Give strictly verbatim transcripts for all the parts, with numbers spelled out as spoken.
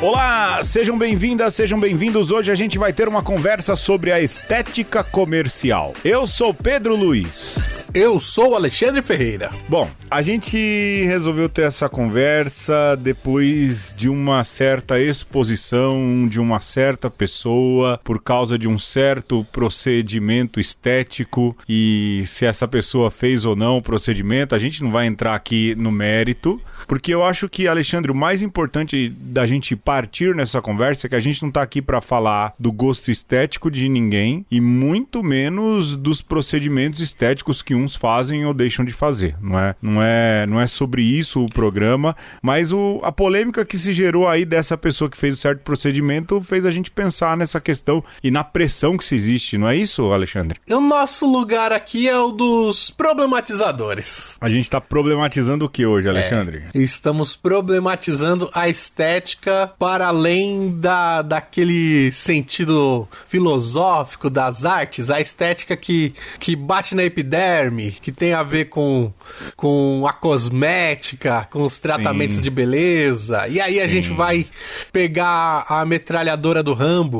Olá, sejam bem-vindas, sejam bem-vindos. Hoje a gente vai ter uma conversa sobre a estética comercial. Eu sou Pedro Luiz. Eu sou Alexandre Ferreira. Bom, a gente resolveu ter essa conversa depois de uma certa exposição de uma certa pessoa por causa de um certo procedimento estético, e se essa pessoa fez ou não o procedimento, a gente não vai entrar aqui no mérito, porque eu acho que, Alexandre, o mais importante da gente partir nessa conversa é que a gente não tá aqui para falar do gosto estético de ninguém e muito menos dos procedimentos estéticos que uns fazem ou deixam de fazer, não é, não é, não é sobre isso o programa, mas o, a polêmica que se gerou aí dessa pessoa que fez um certo procedimento fez a gente pensar nessa questão e na pressão que se existe, não é isso, Alexandre? O nosso lugar aqui é o dos problematizadores. A gente tá problematizando o que hoje, Alexandre? É, estamos problematizando a estética para além da, daquele sentido filosófico das artes, a estética que, que bate na epiderme, que tem a ver com, com a cosmética, com os tratamentos Sim. de beleza. E aí a Sim. gente vai pegar a metralhadora do Rambo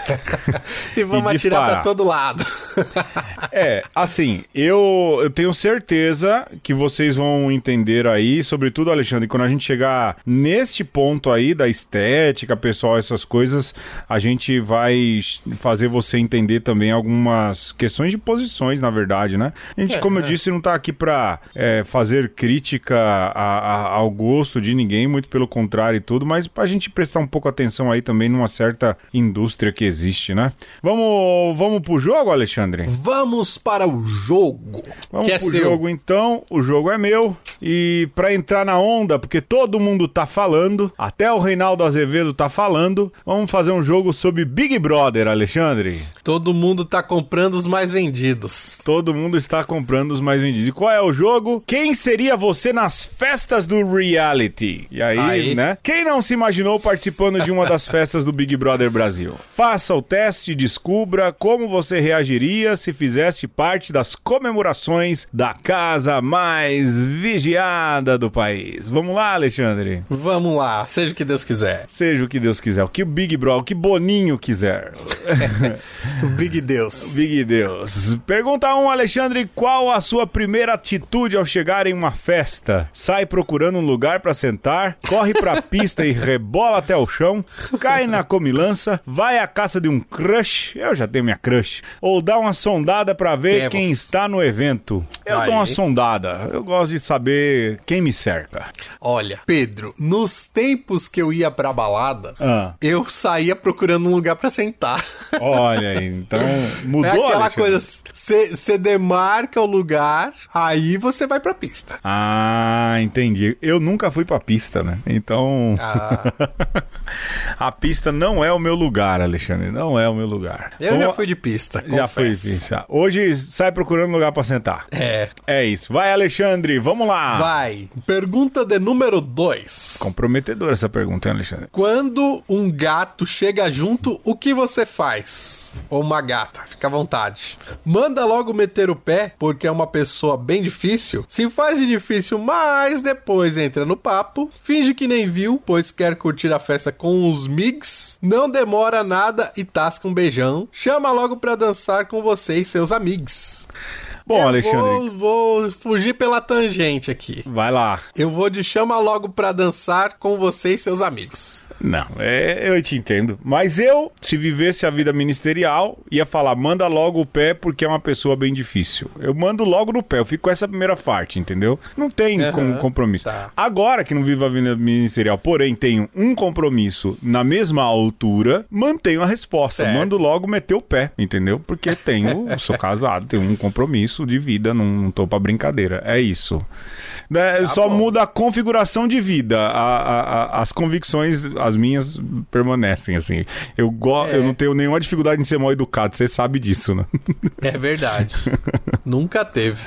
e vamos e atirar para todo lado. É, assim, eu, eu tenho certeza que vocês vão entender aí, sobretudo, Alexandre, quando a gente chegar neste ponto aí da estética, pessoal, essas coisas, a gente vai fazer você entender também algumas questões de posições, na verdade, né? A gente, é, como eu disse, não tá aqui pra é, fazer crítica a, a, ao gosto de ninguém, muito pelo contrário e tudo, mas pra gente prestar um pouco atenção aí também numa certa indústria que existe, né? Vamos, vamos pro jogo, Alexandre? Vamos para o jogo. Vamos que é pro seu. jogo, então. O jogo é meu. E pra entrar na onda, porque todo mundo tá falando, até o Reinaldo Azevedo tá falando, vamos fazer um jogo sobre Big Brother, Alexandre. Todo mundo tá comprando os mais vendidos. Todo mundo está comprando os mais vendidos. E qual é o jogo? Quem seria você nas festas do reality? E aí, aí. né? Quem não se imaginou participando de uma das festas do Big Brother Brasil? Faça o teste e descubra como você reagiria se fizesse parte das comemorações da casa mais vigiada do país. Vamos lá, Alexandre? Vamos lá, seja o que Deus quiser. Seja o que Deus quiser. O que o Big Brother, o que Boninho quiser. O Big Deus. Big Deus. Pergunta um, Alexandre, qual a sua primeira atitude ao chegar em uma festa? Sai procurando um lugar pra sentar, corre pra pista e rebola até o chão, cai na comilança, vai à caça de um crush, eu já tenho minha crush, ou dá uma sondada pra ver Temos. quem está no evento. Eu Aí. dou uma sondada, eu gosto de saber quem me cerca. Olha, Pedro, nos tempos que eu ia pra balada, ah. eu saía procurando um lugar pra sentar. Olha aí, então mudou, É aquela Alexandre? coisa, você demarca o lugar, aí você vai pra pista. Ah, entendi. Eu nunca fui pra pista, né? Então... Ah. A pista não é o meu lugar, Alexandre, não é o meu lugar. Eu Vamos... já fui de pista, Já fui de confesso. pista. Hoje sai procurando lugar pra sentar. É. É isso. Vai, Alexandre, vamos lá. Vai. Pergunta de número dois. Comprometedora essa pergunta, hein, Alexandre? Quando um gato chega junto, o que você faz? Ou uma gata, fica à vontade. Manda logo meter o pé, porque é uma pessoa bem difícil. Se faz de difícil, mas depois entra no papo. Finge que nem viu, pois quer curtir a festa com os migs. Não demora nada e tasca um beijão. Chama logo pra dançar com você e seus amigos. Bom, eu Alexandre... Vou, vou fugir pela tangente aqui. Vai lá. Eu vou de chama logo pra dançar com você e seus amigos. Não, é, eu te entendo. Mas eu, se vivesse a vida ministerial, ia falar, manda logo o pé porque é uma pessoa bem difícil. Eu mando logo no pé, eu fico com essa primeira parte, entendeu? Não tem uhum, com, compromisso. Tá. Agora que não vivo a vida ministerial, porém tenho um compromisso na mesma altura, mantenho a resposta. Certo. Mando logo meter o pé, entendeu? Porque tenho, sou casado, tenho um compromisso de vida, não, não tô pra brincadeira. É isso. É, tá só bom. Muda a configuração de vida. A, a, a, as convicções, as minhas, permanecem, assim. Eu, go- é. eu não tenho nenhuma dificuldade em ser mal educado, você sabe disso, né? É verdade. Nunca teve.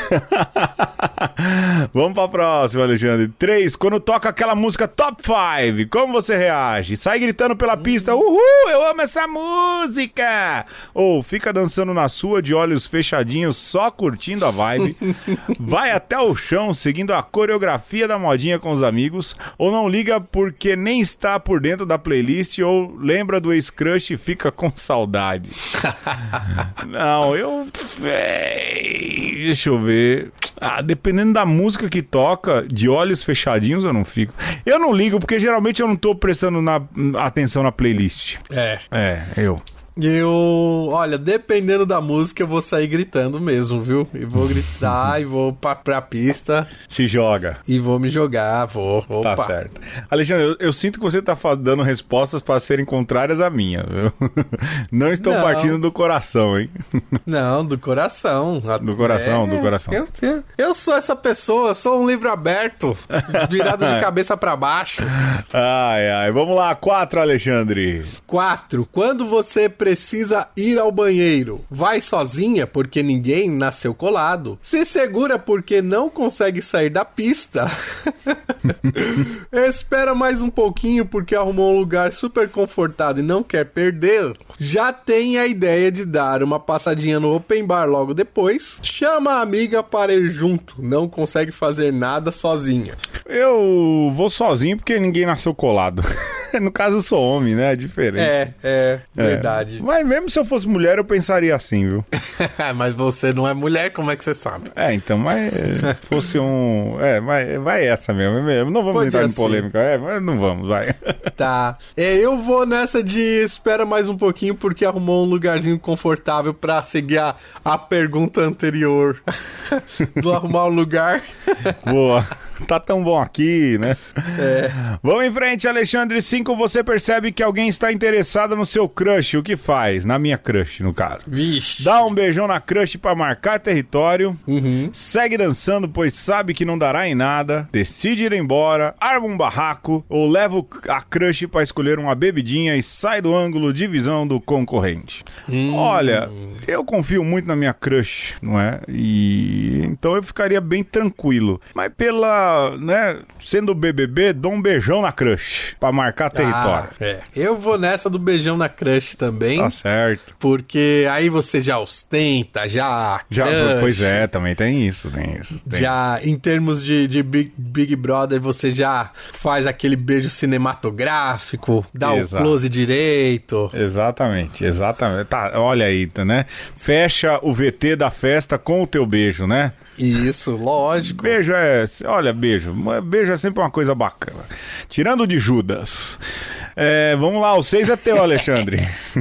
Vamos pra próxima, Alexandre. três. Quando toca aquela música Top cinco, como você reage? Sai gritando pela pista, uhul, eu amo essa música! Ou fica dançando na sua de olhos fechadinhos, só curtindo a vibe? Vai até o chão, seguindo a coreografia da modinha com os amigos? Ou não liga porque nem está por dentro da playlist? Ou lembra do ex-crush e fica com saudade? Não, eu... Véi, deixa eu ver... Ah, dependendo da música que toca, de olhos fechadinhos eu não fico. Eu não ligo, porque geralmente eu não tô prestando na, atenção na playlist. É. É, eu. Eu, olha, dependendo da música, eu vou sair gritando mesmo, viu? E vou gritar e vou pra, pra pista. Se joga. E vou me jogar, vou. Opa. Tá certo. Alexandre, eu, eu sinto que você tá dando respostas para serem contrárias à minha, viu? Não estou não. partindo do coração, hein? Não, do coração. Do coração, é, do coração. Eu, eu, eu sou essa pessoa, sou um livro aberto, virado de cabeça pra baixo. Ai, ai. Vamos lá, quatro, Alexandre. Quatro. Quando você precisa ir ao banheiro, vai sozinha porque ninguém nasceu colado, se segura porque não consegue sair da pista, espera mais um pouquinho porque arrumou um lugar super confortado e não quer perder, já tem a ideia de dar uma passadinha no open bar logo depois, chama a amiga para ir junto, não consegue fazer nada sozinha. Eu vou sozinho porque ninguém nasceu colado. No caso eu sou homem, né? É diferente. É, é, verdade. É. Mas mesmo se eu fosse mulher, eu pensaria assim, viu? Mas você não é mulher, como é que você sabe? É, então, mas fosse um... É, mas vai essa mesmo. Não vamos Pode entrar assim. em polêmica. É, mas não vamos, vai. Tá. É, eu vou nessa de espera mais um pouquinho porque arrumou um lugarzinho confortável pra seguir a, a pergunta anterior. Do arrumar um lugar. Boa. Tá tão bom aqui, né? É. Vamos em frente, Alexandre. Cinco, você percebe que alguém está interessado no seu crush. O que faz? Na minha crush, no caso. Vixe. Dá um beijão na crush pra marcar território. Uhum. Segue dançando, pois sabe que não dará em nada. Decide ir embora. Arma um barraco. Ou leva a crush pra escolher uma bebidinha e sai do ângulo de visão do concorrente. Hum. Olha, eu confio muito na minha crush, não é? E então eu ficaria bem tranquilo. Mas pela... né, sendo B B B, dou um beijão na crush pra marcar território. Ah, é. Eu vou nessa do beijão na crush também. Tá certo. Porque aí você já ostenta, já já Pois é, também tem isso, tem isso. Tem. Já em termos de, de Big, Big Brother, você já faz aquele beijo cinematográfico, dá Exato. o close direito. Exatamente, exatamente. Tá, olha aí, né? Fecha o V T da festa com o teu beijo, né? Isso, lógico. Beijo é... Olha, beijo. Beijo é sempre uma coisa bacana. Tirando de Judas. É, vamos lá, o seis é teu, Alexandre.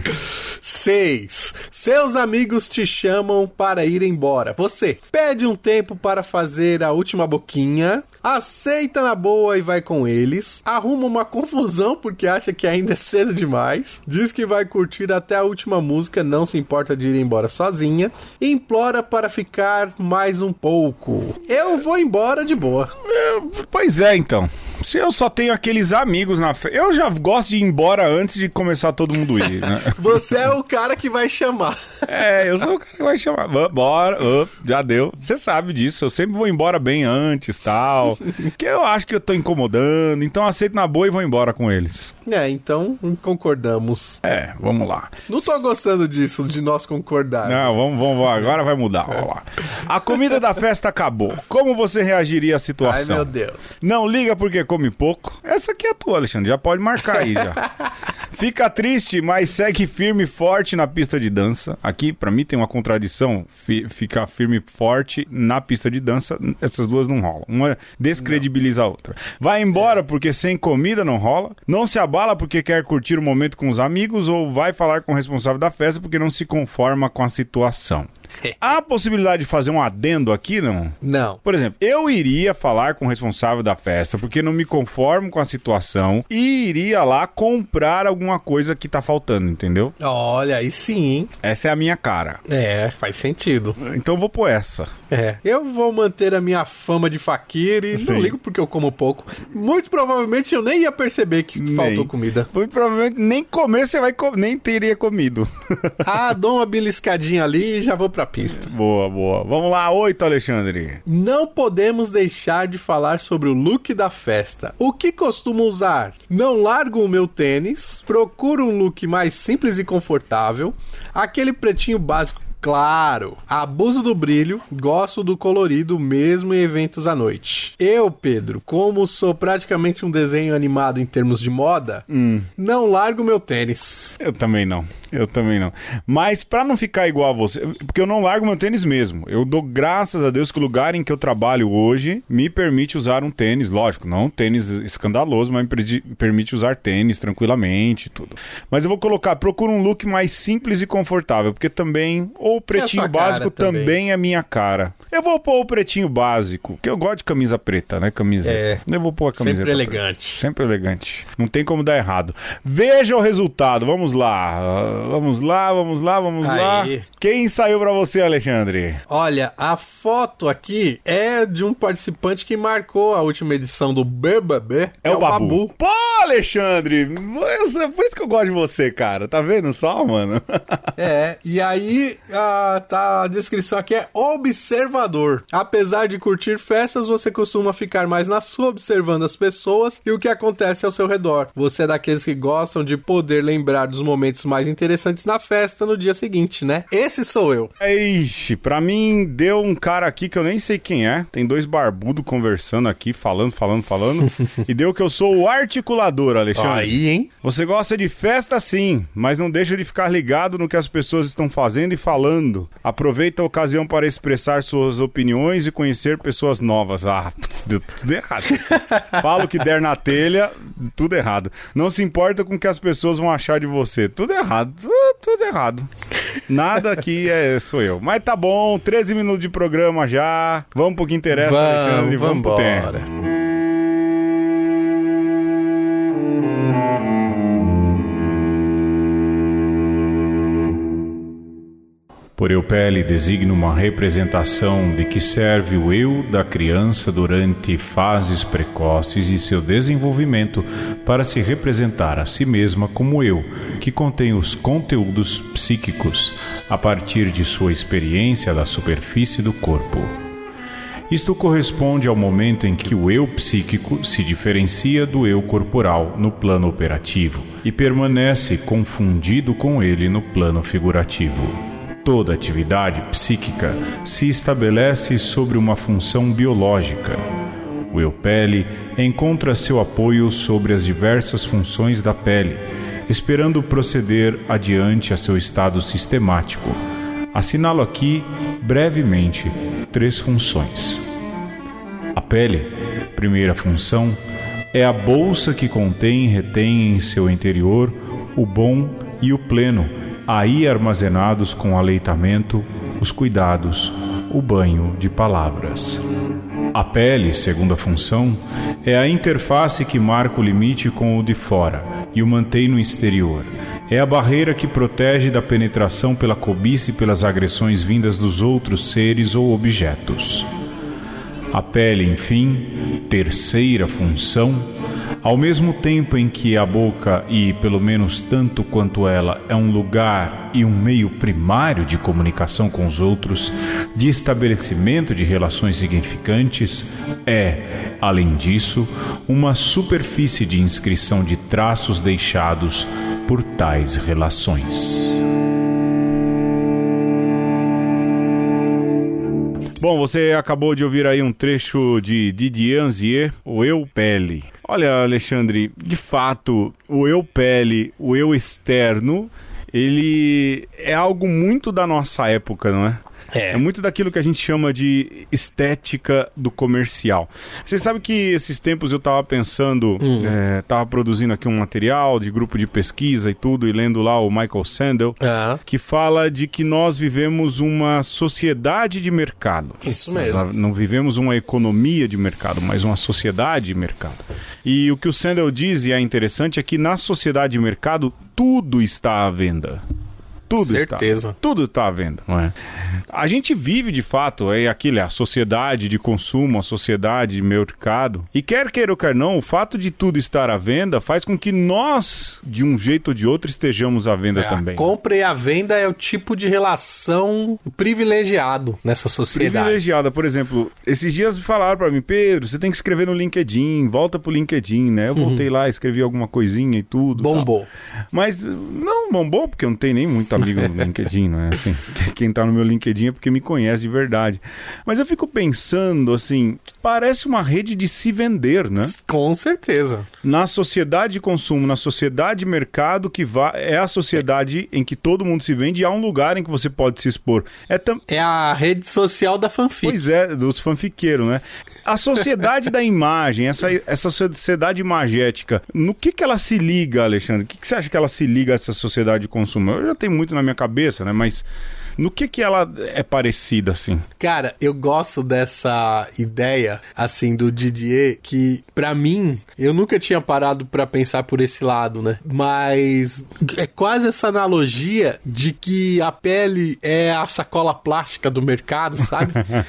seis. Seus amigos te chamam para ir embora. Você pede um tempo para fazer a última boquinha, aceita na boa e vai com eles, arruma uma confusão porque acha que ainda é cedo demais, diz que vai curtir até a última música, não se importa de ir embora sozinha, e implora para ficar mais um pouco. Eu vou embora de boa. É, pois é, então. Se eu só tenho aqueles amigos na festa, eu já gosto de ir embora antes de começar todo mundo ir, né? Você é o cara que vai chamar. É, eu sou o cara que vai chamar. Bora, oh, já deu. Você sabe disso, eu sempre vou embora bem antes, tal. Que eu acho que eu tô incomodando, então aceito na boa e vou embora com eles. É, então concordamos. É, vamos lá. Não tô gostando disso, de nós concordarmos. Não, vamos, vamos, agora vai mudar, vamos lá. A comida da festa acabou. Como você reagiria à situação? Ai, meu Deus. Não liga porque come pouco. Essa aqui é a tua, Alexandre, já pode marcar aí já. Fica triste, mas segue firme e forte na pista de dança. Aqui, pra mim, tem uma contradição. F- ficar firme e forte na pista de dança, essas duas não rolam. Uma descredibiliza não. a outra. Vai embora é. porque sem comida não rola. Não se abala porque quer curtir o momento com os amigos ou vai falar com o responsável da festa porque não se conforma com a situação. Há a possibilidade de fazer um adendo aqui, não? Não. Por exemplo, eu iria falar com o responsável da festa porque não me conformo com a situação e iria lá comprar alguma coisa que tá faltando, entendeu? Olha, aí sim. Essa é a minha cara. É, faz sentido. Então eu vou pôr essa. É, eu vou manter a minha fama de faquir e sim. não ligo porque eu como pouco. Muito provavelmente eu nem ia perceber que nem. faltou comida. Muito provavelmente nem comer você vai comer, nem teria comido. Ah, dou uma beliscadinha ali e já vou pra outra pista. Boa, boa. Vamos lá, oito, Alexandre. Não podemos deixar de falar sobre o look da festa. O que costumo usar? Não largo o meu tênis, procuro um look mais simples e confortável, aquele pretinho básico. Claro, abuso do brilho, gosto do colorido mesmo em eventos à noite. Eu, Pedro, como sou praticamente um desenho animado em termos de moda, hum. não largo meu tênis. Eu também não, eu também não. Mas pra não ficar igual a você, porque eu não largo meu tênis mesmo. Eu dou graças a Deus que o lugar em que eu trabalho hoje me permite usar um tênis, lógico, não um tênis escandaloso, mas me permite usar tênis tranquilamente e tudo. Mas eu vou colocar, procura um look mais simples e confortável, porque também... O pretinho é básico também. também é minha cara. Eu vou pôr o pretinho básico, porque eu gosto de camisa preta, né? Camiseta. É. Eu vou pôr a camiseta Sempre elegante. Preta. Sempre elegante. Não tem como dar errado. Veja o resultado. Vamos lá. Vamos lá, vamos lá, vamos Aí. lá. Quem saiu pra você, Alexandre? Olha, a foto aqui é de um participante que marcou a última edição do B B B. É, é o Babu. Babu. Pô, Alexandre! Por isso que eu gosto de você, cara. Tá vendo só, mano? É, e aí... Ah, tá, a descrição aqui é observador. Apesar de curtir festas, você costuma ficar mais na sua observando as pessoas e o que acontece ao seu redor. Você é daqueles que gostam de poder lembrar dos momentos mais interessantes na festa no dia seguinte, né? Esse sou eu. Ixi, pra mim deu um cara aqui que eu nem sei quem é. Tem dois barbudos conversando aqui, falando, falando, falando. E deu que eu sou o articulador, Alexandre. Aí, hein? Você gosta de festa sim, mas não deixa de ficar ligado no que as pessoas estão fazendo e falando. Aproveita a ocasião para expressar suas opiniões e conhecer pessoas novas. Ah, deu tudo errado. Fala o que der na telha, tudo errado. Não se importa com o que as pessoas vão achar de você. Tudo errado. Tudo, tudo errado. Nada aqui é, sou eu. Mas tá bom, treze minutos de programa já. Vamos pro que interessa, vamos, Alexandre. Vamos, vamos pro tempo. Por eu pele designa uma representação de que serve o eu da criança durante fases precoces e seu desenvolvimento para se representar a si mesma como eu, que contém os conteúdos psíquicos a partir de sua experiência da superfície do corpo. Isto corresponde ao momento em que o eu psíquico se diferencia do eu corporal no plano operativo e permanece confundido com ele no plano figurativo. Toda atividade psíquica se estabelece sobre uma função biológica. O eu-pele encontra seu apoio sobre as diversas funções da pele, esperando proceder adiante a seu estado sistemático. Assinalo aqui, brevemente, três funções. A pele, primeira função, é a bolsa que contém e retém em seu interior o bom e o pleno, aí armazenados com aleitamento, os cuidados, o banho de palavras. A pele, segunda função, é a interface que marca o limite com o de fora e o mantém no exterior. É a barreira que protege da penetração pela cobiça e pelas agressões vindas dos outros seres ou objetos. A pele, enfim, terceira função, ao mesmo tempo em que a boca, e pelo menos tanto quanto ela, é um lugar e um meio primário de comunicação com os outros, de estabelecimento de relações significantes, é, além disso, uma superfície de inscrição de traços deixados por tais relações. Bom, você acabou de ouvir aí um trecho de Didier Anzier, o Eu Pele. Olha, Alexandre, de fato, o Eu Pele, o eu externo, ele é algo muito da nossa época, não é? É. É muito daquilo que a gente chama de estética do comercial. Você sabe que esses tempos eu tava pensando, hum. é, tava produzindo aqui um material de grupo de pesquisa e tudo, e lendo lá o Michael Sandel, é. que fala de que nós vivemos uma sociedade de mercado. Isso mesmo. Nós não vivemos uma economia de mercado, mas uma sociedade de mercado. E o que o Sandel diz, e é interessante, é que na sociedade de mercado tudo está à venda. Tudo Certeza. está. Tudo está à venda, não é? A gente vive, de fato, é aquilo, é a sociedade de consumo, a sociedade de mercado. E quer queira ou quer não, o fato de tudo estar à venda faz com que nós, de um jeito ou de outro, estejamos à venda é, também. A compra e a venda é o tipo de relação privilegiado nessa sociedade. Privilegiada, por exemplo, esses dias falaram pra mim, Pedro, você tem que escrever no LinkedIn, volta pro LinkedIn, né? Eu voltei uhum. lá, escrevi alguma coisinha e tudo. Bombou. Tal. Mas não bombou, porque eu não tenho nem muito amigo no LinkedIn, não é assim? Quem tá no meu LinkedIn é porque me conhece de verdade. Mas eu fico pensando, assim, parece uma rede de se vender, né? Com certeza. Na sociedade de consumo, na sociedade de mercado, que vai, é a sociedade é. em que todo mundo se vende e há um lugar em que você pode se expor. É, tam... é a rede social da fanfic. Pois é, dos fanfiqueiros, né? A sociedade da imagem, essa, essa sociedade imagética, no que que ela se liga, Alexandre? O que que você acha que ela se liga a essa sociedade de consumo? Eu já tenho muito na minha cabeça, né? Mas no que que ela é parecida, assim? Cara, eu gosto dessa ideia, assim, do Didier, que, pra mim, eu nunca tinha parado pra pensar por esse lado, né? Mas é quase essa analogia de que a pele é a sacola plástica do mercado, sabe?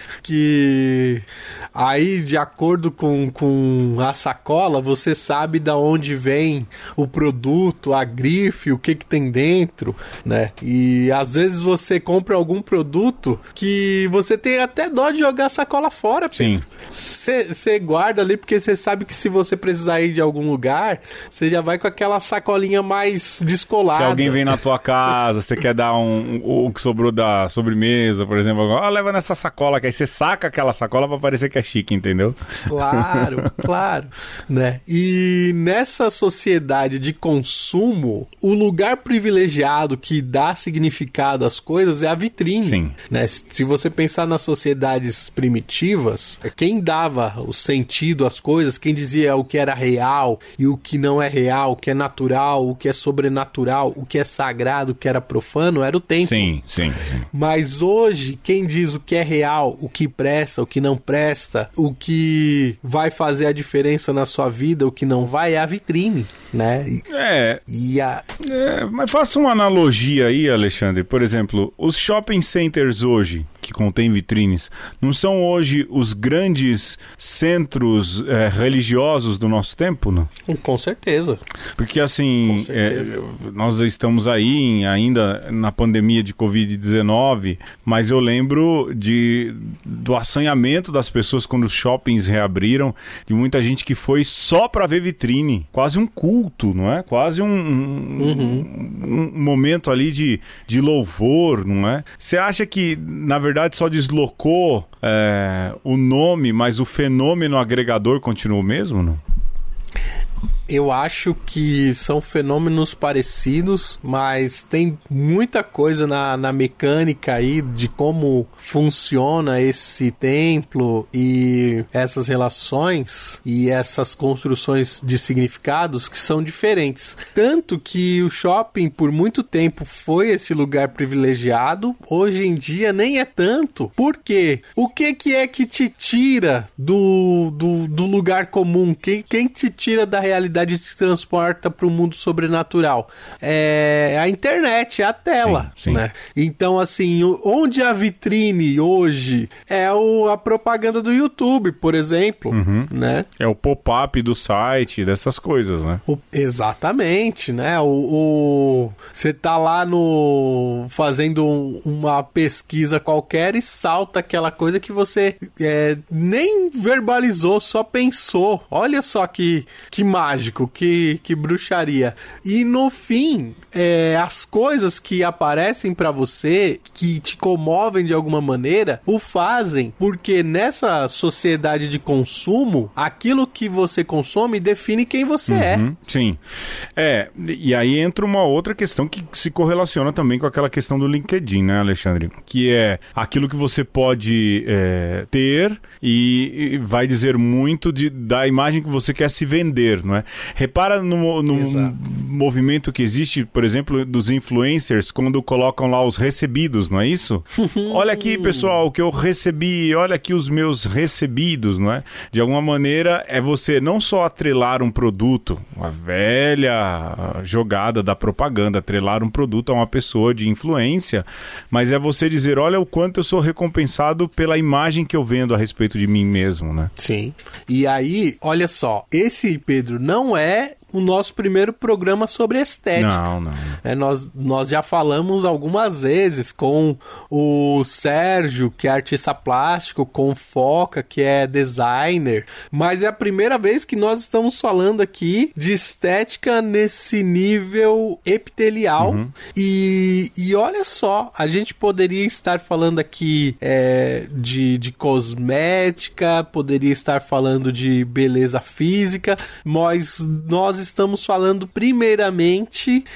Que aí, de acordo com, com a sacola, você sabe da onde vem o produto, a grife, o que que tem dentro, né? E às vezes você compra algum produto que você tem até dó de jogar a sacola fora, Pedro. Sim. Você guarda ali porque você sabe que se você precisar ir de algum lugar, você já vai com aquela sacolinha mais descolada. Se alguém vem na tua casa, você quer dar um, um, o que sobrou da sobremesa, por exemplo, ó, leva nessa sacola, que aí você saca aquela sacola pra parecer que é chique, entendeu? Claro, claro, né? E nessa sociedade de consumo, o lugar privilegiado que dá significado às coisas é a vitrine. Sim. Né? Se você pensar nas sociedades primitivas, quem dava o sentido às coisas, quem dizia o que era real e o que não é real, o que é natural, o que é sobrenatural, o que é sagrado, o que era profano, era o templo. Sim, sim, sim. Mas hoje, quem diz o que é real, o que presta, o que não presta, o que vai fazer a diferença na sua vida, o que não vai, é a vitrine, né? E, é, e a... é, mas faça uma analogia aí, Alexandre. Por exemplo, os shopping centers hoje, que contêm vitrines, não são hoje os grandes centros é, religiosos do nosso tempo, não? Com certeza. Porque assim, certeza. É, nós estamos aí em, ainda na pandemia de covid dezenove, mas eu lembro de, do assanhamento das pessoas quando os shoppings reabriram, de muita gente que foi só para ver vitrine, quase um culto, não é? Quase um, um, uhum. um, um momento ali de, de louvor, não é? Você acha que, na verdade, só deslocou é, o nome, mas o fenômeno agregador continua o mesmo, não? Eu acho que são fenômenos parecidos, mas tem muita coisa na, na mecânica aí de como funciona esse templo e essas relações e essas construções de significados que são diferentes. Tanto que o shopping por muito tempo foi esse lugar privilegiado, hoje em dia nem é tanto. Por quê? O que, que é que te tira do, do, do lugar comum? Quem, quem te tira da realidade e te transporta para o mundo sobrenatural? É a internet, é a tela, sim, sim. Né? Então, assim, onde a vitrine hoje é o, a propaganda do YouTube, por exemplo, uhum. né? É o pop-up do site, dessas coisas, né? O, exatamente, né? O, você tá lá no fazendo um, uma pesquisa qualquer e salta aquela coisa que você é, nem verbalizou, só pensou. Olha só que, que mágico, que, que bruxaria. E no fim, é, as coisas que aparecem pra você, que te comovem de alguma maneira, o fazem porque nessa sociedade de consumo, aquilo que você consome define quem você uhum, é. Sim. É, e aí entra uma outra questão que se correlaciona também com aquela questão do LinkedIn, né, Alexandre? Que é aquilo que você pode é, ter e, e vai dizer muito de, da imagem que você quer se vender, não é? Repara no, no movimento que existe, por exemplo, dos influencers, quando colocam lá os recebidos, não é isso? Olha aqui, pessoal, o que eu recebi, olha aqui os meus recebidos, não é? De alguma maneira, é você não só atrelar um produto, uma velha jogada da propaganda, atrelar um produto a uma pessoa de influência, mas é você dizer, olha o quanto eu sou recompensado pela imagem que eu vendo a respeito de mim mesmo, né? Sim. E aí, olha só, esse, Pedro, não é o nosso primeiro programa sobre estética. Não, não. É, nós, nós já falamos algumas vezes com o Sérgio, que é artista plástico, com o Foca, que é designer, mas é a primeira vez que nós estamos falando aqui de estética nesse nível epitelial. Uhum. E, e olha só, a gente poderia estar falando aqui é, de, de cosmética, poderia estar falando de beleza física, mas nós estamos falando primeiramente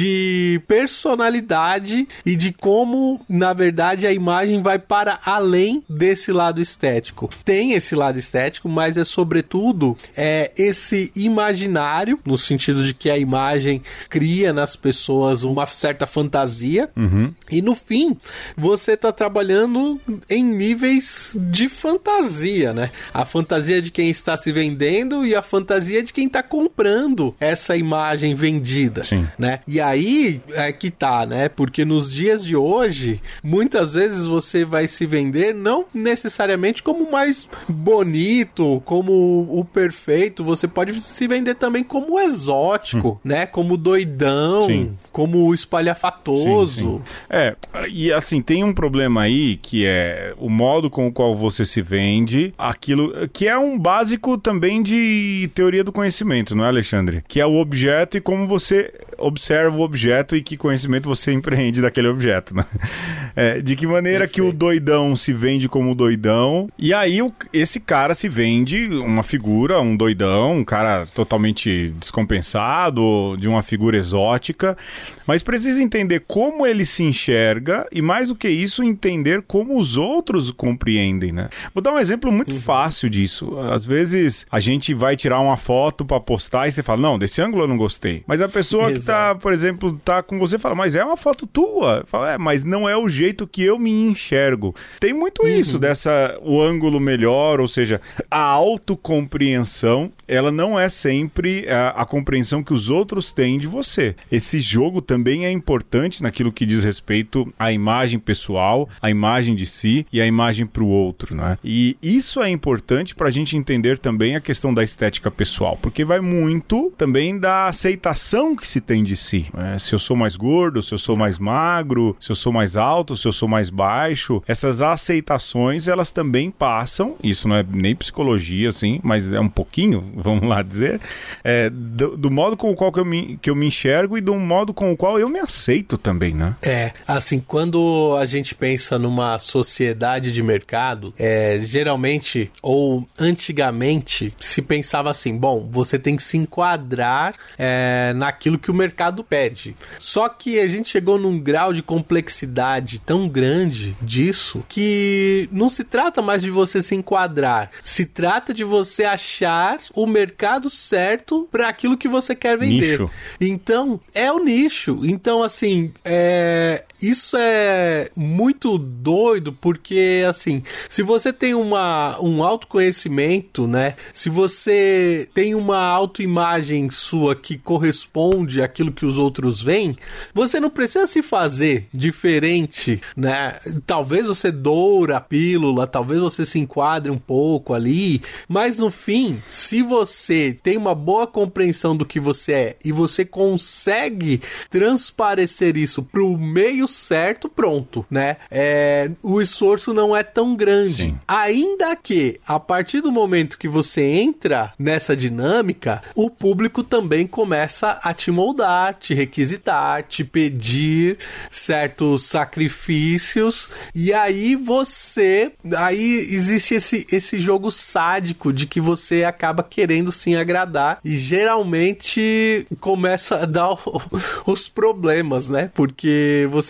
de personalidade e de como, na verdade, a imagem vai para além desse lado estético. Tem esse lado estético, mas é sobretudo é, esse imaginário, no sentido de que a imagem cria nas pessoas uma certa fantasia. Uhum. E no fim, você está trabalhando em níveis de fantasia, né? A fantasia de quem está se vendendo e a fantasia de quem está comprando essa imagem vendida, Sim. né? E aí é que tá, né? Porque nos dias de hoje, muitas vezes você vai se vender não necessariamente como mais bonito, como o perfeito, você pode se vender também como exótico, hum. né? Como doidão, sim. como espalhafatoso. Sim, sim. É, e assim, tem um problema aí que é o modo com o qual você se vende, aquilo que é um básico também de teoria do conhecimento, não é, Alexandre? Que é o objeto e como você observa o objeto e que conhecimento você empreende daquele objeto, né? É, de que maneira Perfeito. Que o doidão se vende como doidão, e aí o, esse cara se vende uma figura, um doidão, um cara totalmente descompensado, de uma figura exótica, mas precisa entender como ele se enxerga e, mais do que isso, entender como os outros o compreendem, né? Vou dar um exemplo muito uhum. fácil disso. Às vezes a gente vai tirar uma foto pra postar e você fala, não, desse ângulo eu não gostei. Mas a pessoa que tá, por exemplo, tá com você fala, mas é uma foto tua. Fala, é, mas não é o jeito que eu me enxergo. Tem muito uhum. isso, dessa, o ângulo melhor, ou seja, a autocompreensão, ela não é sempre a, a compreensão que os outros têm de você. Esse jogo também é importante naquilo que diz respeito à imagem pessoal, à imagem de si e à imagem pro outro, né? E isso é importante pra gente entender também a questão da estética pessoal, porque vai muito também da aceitação que se tem de si. É, se eu sou mais gordo, se eu sou mais magro, se eu sou mais alto, se eu sou mais baixo, essas aceitações, elas também passam, isso não é nem psicologia, assim, mas é um pouquinho, vamos lá dizer, é, do, do modo com o qual que eu, me, que eu me enxergo e do modo com o qual eu me aceito também, né? É, assim, quando a gente pensa numa sociedade de mercado, é, geralmente, ou antigamente, se pensava assim, bom, você tem que se enquadrar é, naquilo que o mercado pede. Só que a gente chegou num grau de complexidade tão grande disso que não se trata mais de você se enquadrar, se trata de você achar o mercado certo para aquilo que você quer vender. Nicho. Então, é o nicho. Então, assim, é... isso é muito doido porque, assim, se você tem uma, um autoconhecimento, né? Se você tem uma autoimagem sua que corresponde àquilo que os outros veem, você não precisa se fazer diferente, né? Talvez você doura a pílula, talvez você se enquadre um pouco ali, mas no fim, se você tem uma boa compreensão do que você é e você consegue transparecer isso pro meio certo, pronto, né? É, o esforço não é tão grande. Sim. Ainda que, a partir do momento que você entra nessa dinâmica, o público também começa a te moldar, te requisitar, te pedir certos sacrifícios, e aí você, aí existe esse, esse jogo sádico de que você acaba querendo sim agradar, e geralmente começa a dar o, os problemas, né? Porque você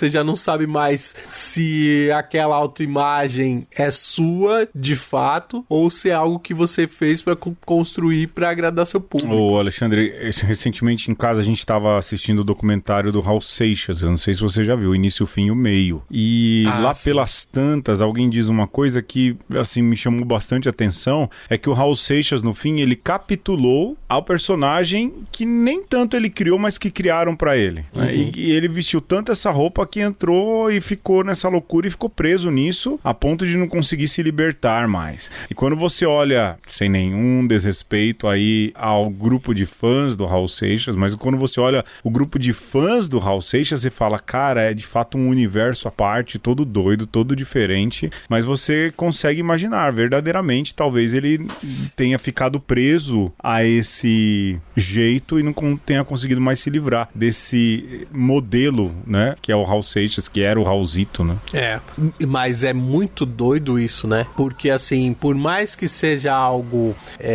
você já não sabe mais se aquela autoimagem é sua, de fato, ou se é algo que você fez pra construir pra agradar seu público. Ô, Alexandre, recentemente em casa a gente estava assistindo o documentário do Raul Seixas, eu não sei se você já viu, o início, o fim e o meio. E ah, lá sim. pelas tantas, alguém diz uma coisa que, assim, me chamou bastante atenção, é que o Raul Seixas, no fim, ele capitulou ao personagem que nem tanto ele criou, mas que criaram pra ele. Uhum. Né? E, e ele vestiu tanto essa roupa que entrou e ficou nessa loucura e ficou preso nisso, a ponto de não conseguir se libertar mais. E quando você olha, sem nenhum desrespeito aí ao grupo de fãs do Raul Seixas, mas quando você olha o grupo de fãs do Raul Seixas, você fala, cara, é de fato um universo à parte, todo doido, todo diferente, mas você consegue imaginar, verdadeiramente, talvez ele tenha ficado preso a esse jeito e não tenha conseguido mais se livrar desse modelo, né, que é o Raul Seixas, que era o Raulzito, né? É, mas é muito doido isso, né? Porque, assim, por mais que seja algo,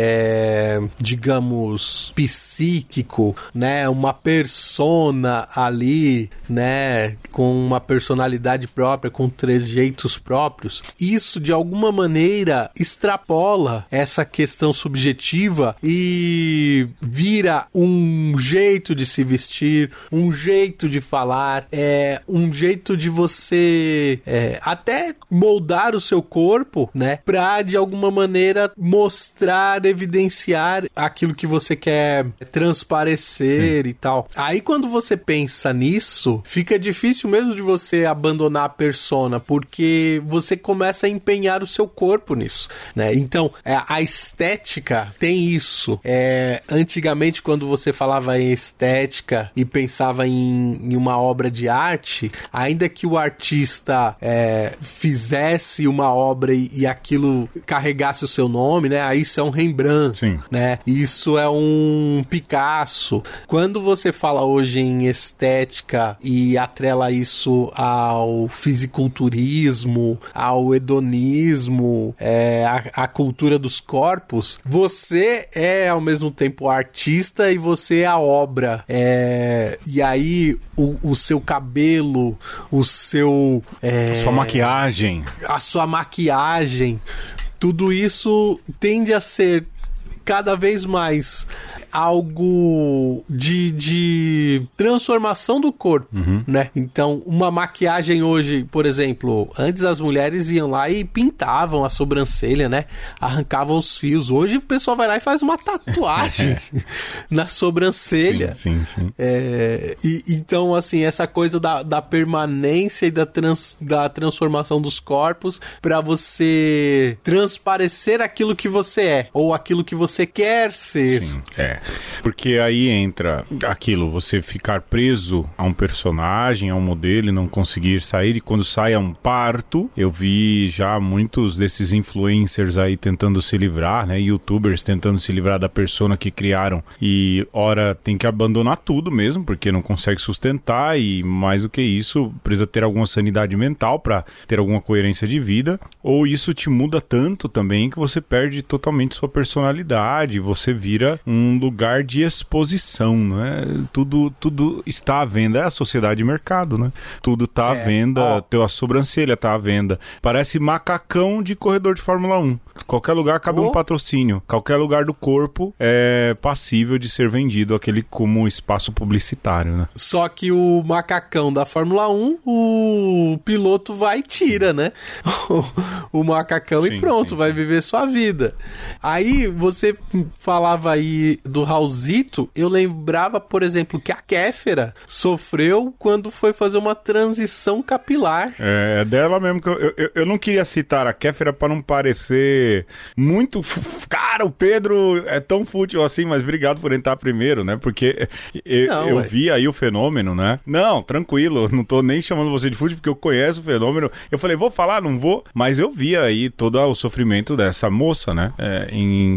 é, digamos, psíquico, né, uma persona ali, né, com uma personalidade própria, com trejeitos próprios, isso, de alguma maneira, extrapola essa questão subjetiva e vira um jeito de se vestir, um jeito de falar, é, um jeito de você é, até moldar o seu corpo, né, pra, de alguma maneira, mostrar, evidenciar aquilo que você quer transparecer. Sim. E tal. Aí, quando você pensa nisso, fica difícil mesmo de você abandonar a persona, porque você começa a empenhar o seu corpo nisso, né? Então, é, a estética tem isso. É, antigamente, quando você falava em estética e pensava em, em uma obra de arte, ainda que o artista é, fizesse uma obra e, e aquilo carregasse o seu nome, né? Aí isso é um Rembrandt, Sim. né? Isso é um Picasso. Quando você fala hoje em estética e atrela isso ao fisiculturismo, ao hedonismo, é, a, a cultura dos corpos, você é ao mesmo tempo artista e você é a obra. É, e aí o, o seu cabelo, o seu... É, a sua maquiagem. A sua maquiagem, tudo isso tende a ser cada vez mais algo de, de transformação do corpo, uhum. né? Então, uma maquiagem hoje, por exemplo, antes as mulheres iam lá e pintavam a sobrancelha, né? Arrancavam os fios. Hoje o pessoal vai lá e faz uma tatuagem na sobrancelha. Sim, sim, sim. É, e, então, assim, essa coisa da, da permanência e da, trans, da transformação dos corpos para você transparecer aquilo que você é, ou aquilo que você quer ser. Sim, é. Porque aí entra aquilo, você ficar preso a um personagem, a um modelo e não conseguir sair, e quando sai é um parto. Eu vi já muitos desses influencers aí tentando se livrar, né, youtubers tentando se livrar da persona que criaram, e ora tem que abandonar tudo mesmo, porque não consegue sustentar, e mais do que isso, precisa ter alguma sanidade mental para ter alguma coerência de vida, ou isso te muda tanto também que você perde totalmente sua personalidade, você vira um lugar de exposição, né? Tudo, tudo está à venda, é a sociedade de mercado, né? Tudo está à é, venda, ó. Teu sobrancelha está à venda. Parece macacão de corredor de Fórmula um. Qualquer lugar cabe oh. um patrocínio. Qualquer lugar do corpo é passível de ser vendido aquele como um espaço publicitário, né? Só que o macacão da Fórmula um, o piloto vai e tira, né? o macacão sim, e pronto, sim, vai sim. viver sua vida. Aí você falava aí do Raulzito, eu lembrava, por exemplo, que a Kéfera sofreu quando foi fazer uma transição capilar. É, é dela mesmo que eu, eu, eu não queria citar a Kéfera para não parecer muito... Cara, o Pedro é tão fútil assim, mas obrigado por entrar primeiro, né? Porque eu, não, eu vi aí o fenômeno, né? Não, tranquilo, não tô nem chamando você de fútil porque eu conheço o fenômeno. Eu falei, vou falar, não vou, mas eu vi aí todo o sofrimento dessa moça, né? É, em querer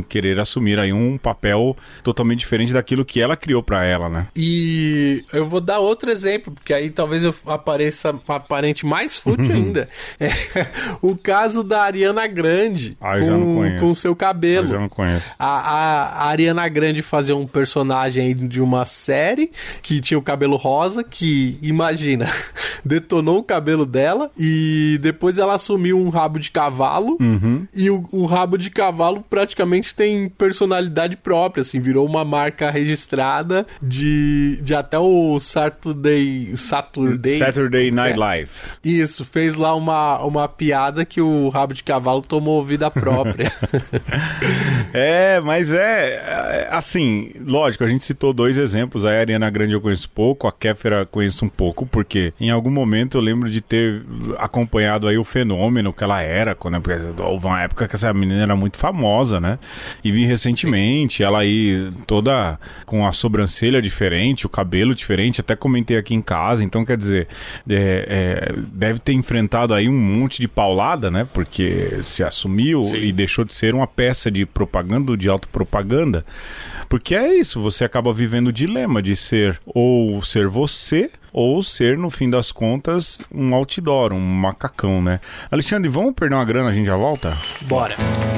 assumir aí um papel totalmente diferente daquilo que ela criou pra ela, né? E eu vou dar outro exemplo, porque aí talvez eu apareça aparente mais fútil ainda. É o caso da Ariana Grande ah, eu já não conheço. com o seu cabelo. Eu já não conheço. A, a, a Ariana Grande fazia um personagem de uma série que tinha o cabelo rosa, que, imagina, detonou o cabelo dela e depois ela assumiu um rabo de cavalo uhum. e o, o rabo de cavalo praticamente tem personalidade própria, assim, virou uma marca registrada de, de até o Saturday... Saturday, Saturday Night Live. É. Isso, fez lá uma, uma piada que o rabo de cavalo tomou vida própria. É, mas é, assim, lógico, a gente citou dois exemplos, a Ariana Grande eu conheço pouco, a Kéfera conheço um pouco, porque em algum momento eu lembro de ter acompanhado aí o fenômeno que ela era, quando, houve uma época que essa menina era muito famosa, né? E vi recentemente ela aí toda com a sobrancelha diferente, o cabelo diferente, até comentei aqui em casa, então quer dizer, é, é, deve ter enfrentado aí um monte de paulada, né? Porque se assumiu Sim. e deixou de ser uma peça de propaganda, de autopropaganda. Porque é isso, você acaba vivendo o dilema de ser ou ser você, ou ser, no fim das contas, um outdoor, um macacão, né? Alexandre, vamos perder uma grana, a gente já volta? Bora!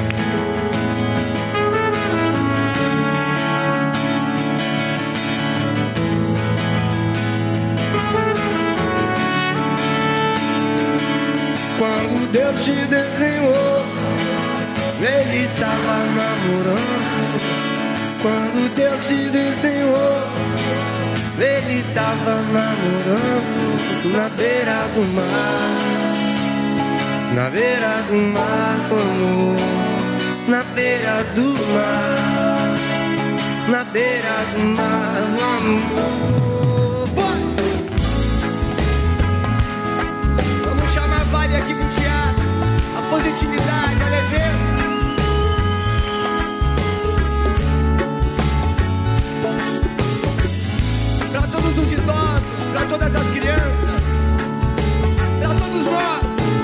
Quando Deus te desenhou, Ele tava namorando. Quando Deus te desenhou, Ele tava namorando. Na beira do mar, na beira do mar, amor. Na beira do mar, na beira do mar, amor. Vamos chamar a vibe aqui pro teatro, a positividade, a leveza. Pra todos os idosos, pra todas as crianças, pra todos nós.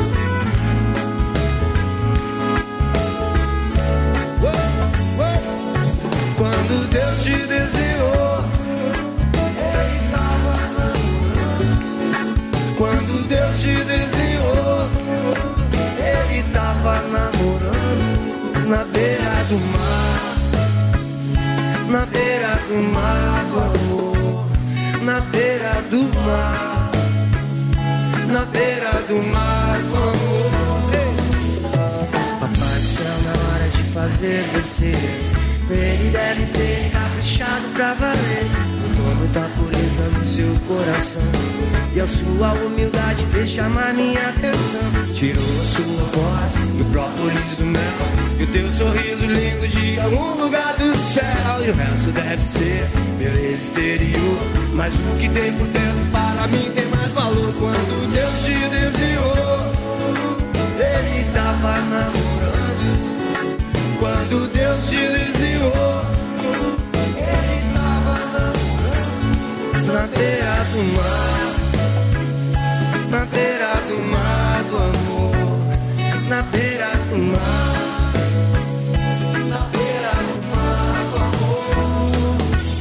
Oh, oh. Quando Deus te desenhou, Ele tava namorando. Quando Deus te desenhou, Ele tava namorando. Na beira do mar, na beira do mar, do amor. Na beira do mar, na beira do mar, do amor. Papai do céu, na hora de fazer você, Ele deve ter caprichado pra valer. O dono da pureza no seu coração, e a sua humildade fez chamar minha atenção. Tirou a sua voz e o própolis do mel, e o teu sorriso lindo de algum lugar do céu. E o resto deve ser beleza exterior, mas o que tem por dentro para mim tem mais valor. Quando Deus te desenhou, Ele tava namorando. Quando Deus te desenhou, Ele tava namorando. Na beira do mar, na beira do mar, do amor. Na beira do mar, na beira do mar, do amor.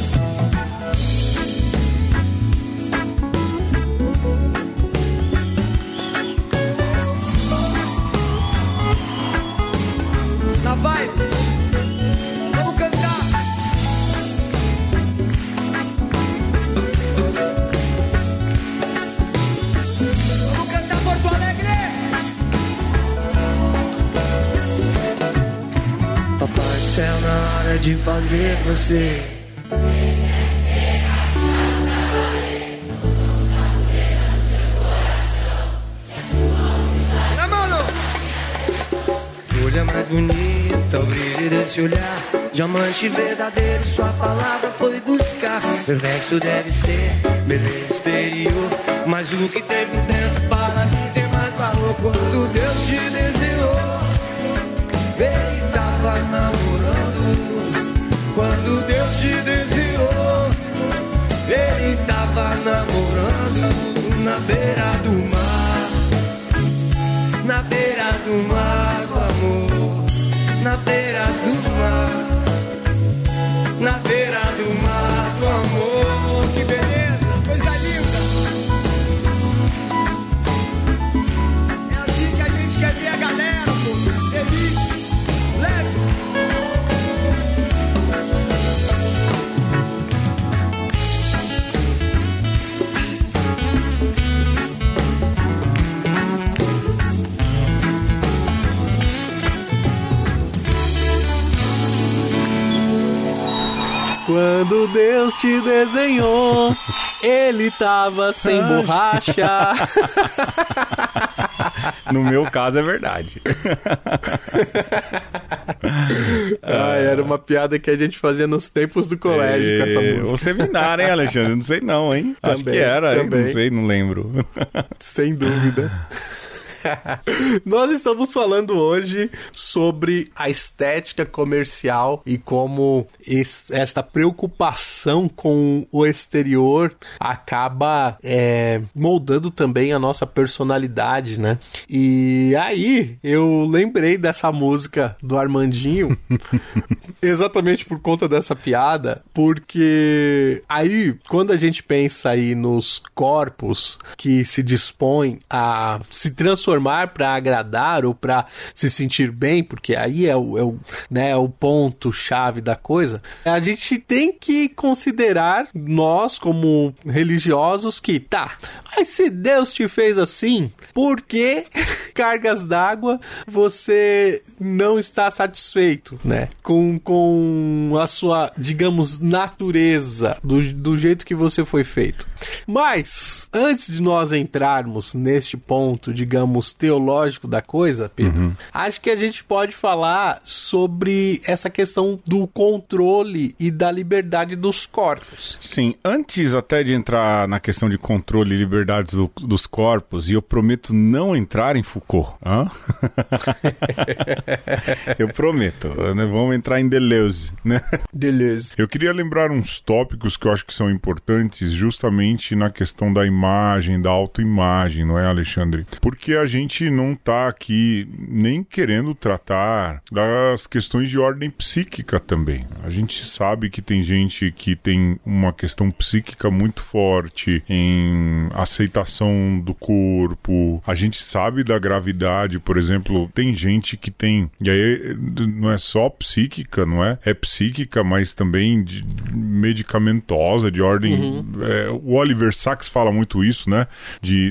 Na vibe, vamos cantar. Vamos cantar Porto Alegre. Papai do céu, na hora de fazer você, na mano. Olha mais bonita, o brilho desse olhar, diamante verdadeiro, sua palavra foi buscar. O resto deve ser beleza exterior, mas o que tem por dentro para mim tem mais valor. Quando Deus te desenhou, Ele tava namorando. Quando Deus te desenhou, Ele tava namorando. Na beira do mar, na beira do mar, do amor. Na beira do mar, Quando Deus te desenhou, ele tava sem borracha. No meu caso é verdade. Ah, era uma piada que a gente fazia nos tempos do colégio é... com essa música. Ou seminário, hein, Alexandre? Não sei não, hein? Também, Acho que era, hein? também. Não sei, não lembro. Sem dúvida. Nós estamos falando hoje sobre a estética comercial e como es- esta preocupação com o exterior acaba é, moldando também a nossa personalidade, né? E aí eu lembrei dessa música do Armandinho exatamente por conta dessa piada, porque aí quando a gente pensa aí nos corpos que se dispõem a se transformar para agradar ou para se sentir bem, porque aí é o, é o, né, é o ponto-chave da coisa, a gente tem que considerar, nós como religiosos, que tá, mas se Deus te fez assim, por que cargas d'água você não está satisfeito, né? Com, com a sua, digamos, natureza, do, do jeito que você foi feito. Mas, antes de nós entrarmos neste ponto, digamos, teológico da coisa, Pedro, uhum. acho que a gente pode falar sobre essa questão do controle e da liberdade dos corpos. Sim, antes até de entrar na questão de controle e liberdade do, dos corpos, e eu prometo não entrar em Foucault, hã? Eu prometo, né? Vamos entrar em Deleuze, né? Deleuze. Eu queria lembrar uns tópicos que eu acho que são importantes justamente na questão da imagem, da autoimagem, não é, Alexandre? Porque a gente não tá aqui nem querendo tratar das questões de ordem psíquica também. A gente sabe que tem gente que tem uma questão psíquica muito forte em aceitação do corpo. A gente sabe da gravidade, por exemplo, tem gente que tem, e aí não é só psíquica, não é? É psíquica, mas também de, medicamentosa, de ordem... Uhum. É, o Oliver Sacks fala muito isso, né? De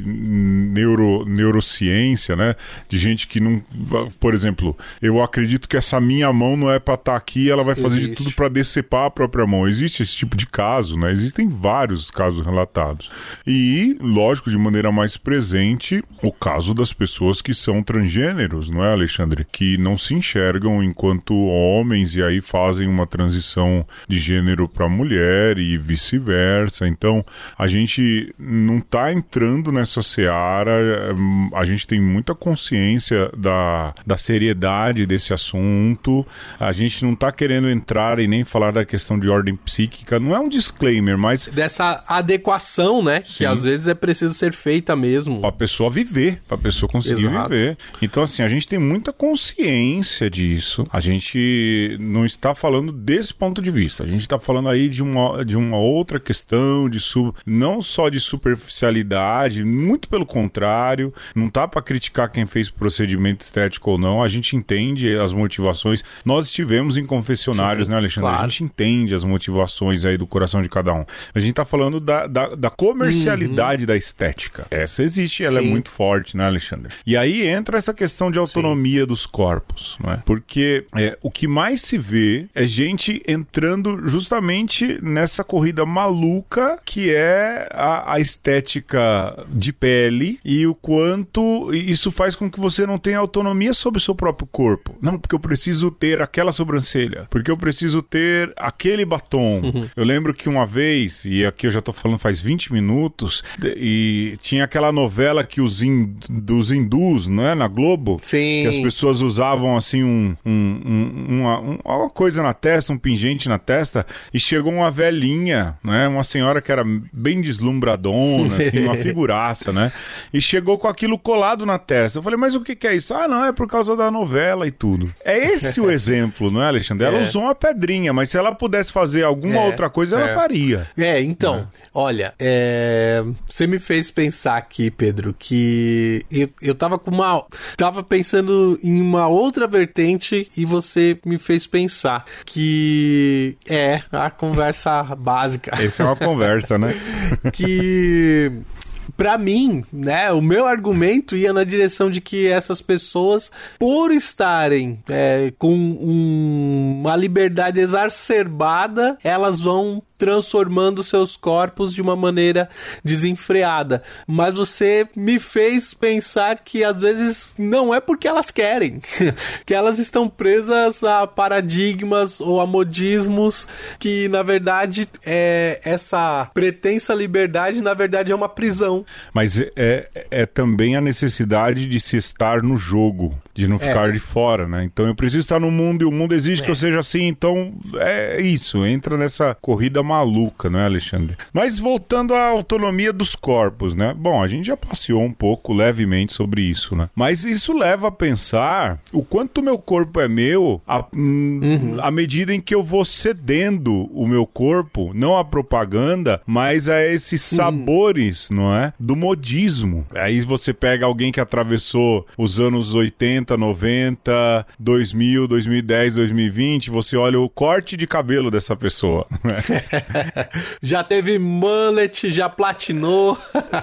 neuro, neurociência, né? De gente que não... Por exemplo, eu acredito que essa minha mão não é pra estar aqui, ela vai fazer Existe. de tudo pra decepar a própria mão. Existe esse tipo de caso, né? Existem vários casos relatados. E, lógico, de maneira mais presente, o caso das pessoas que são transgêneros, não é, Alexandre? Que não se enxergam enquanto homens e aí fazem uma transição de gênero pra mulher e vice-versa. Então, a gente não tá entrando nessa seara, a gente tem muita consciência da, da seriedade desse assunto, a gente não tá querendo entrar e nem falar da questão de ordem psíquica, não é um disclaimer, mas... Dessa adequação, né? Sim. Que às vezes é preciso ser feita mesmo. Pra pessoa viver, pra pessoa conseguir Exato. viver. Então, assim, a gente tem muita consciência disso, a gente não está falando desse ponto de vista, a gente tá falando aí de uma, de uma outra questão, de sub, não só de superficialidade, muito pelo contrário, não tá pra criticar quem fez procedimento estético ou não, a gente entende as motivações, nós estivemos em confessionários, Sim, né, Alexandre? Claro. A gente entende as motivações aí do coração de cada um. A gente tá falando da, da, da comercialidade uhum. da estética. Essa existe, ela Sim. é muito forte, né, Alexandre? E aí entra essa questão de autonomia Sim. dos corpos, não é? Porque é, o que mais se vê é gente entrando justamente nessa corrida maluca que é a, a estética de pele e o quanto isso faz com que você não tenha autonomia sobre o seu próprio corpo. Não, porque eu preciso ter aquela sobrancelha, porque eu preciso ter aquele batom. Uhum. Eu lembro que uma vez, e aqui eu já tô falando faz vinte minutos, e tinha aquela novela que os in, dos hindus, não é? Na Globo? Sim. Que as pessoas usavam assim um, um, um, uma, um, uma coisa na testa, um pingente na testa, e chegou uma velhinha, né? Uma senhora que era bem deslumbradona, assim, uma figuraça, né? E chegou com aquilo colado na testa. Eu falei, mas o que que é isso? Ah, não, é por causa da novela e tudo. É esse o exemplo, não é, Alexandre? Ela é. usou uma pedrinha, mas se ela pudesse fazer alguma é. outra coisa, ela é. faria. É, então, é. olha, é... você me fez pensar aqui, Pedro, que eu, eu tava com uma... Tava pensando em uma outra vertente e você me fez pensar que é a conversa básica. Essa é uma conversa, né? Que... pra mim, né, o meu argumento ia na direção de que essas pessoas, por estarem é, com um, uma liberdade exacerbada, elas vão transformando seus corpos de uma maneira desenfreada. Mas você me fez pensar que às vezes não é porque elas querem, que elas estão presas a paradigmas ou a modismos que, na verdade, é, essa pretensa liberdade, na verdade, é uma prisão. Mas é, é, é também a necessidade de se estar no jogo, de não ficar é. de fora, né? Então eu preciso estar no mundo e o mundo exige é. que eu seja assim, então é isso, entra nessa corrida maluca, não é, Alexandre? Mas voltando à autonomia dos corpos, né? Bom, a gente já passeou um pouco levemente sobre isso, né? Mas isso leva a pensar o quanto o meu corpo é meu à uhum. medida em que eu vou cedendo o meu corpo, não à propaganda, mas a esses sabores, uhum. não é? Do modismo. Aí você pega alguém que atravessou os anos oitenta, noventa, dois mil, dois mil e dez, dois mil e vinte, você olha o corte de cabelo dessa pessoa. Né? Já teve mullet, já platinou.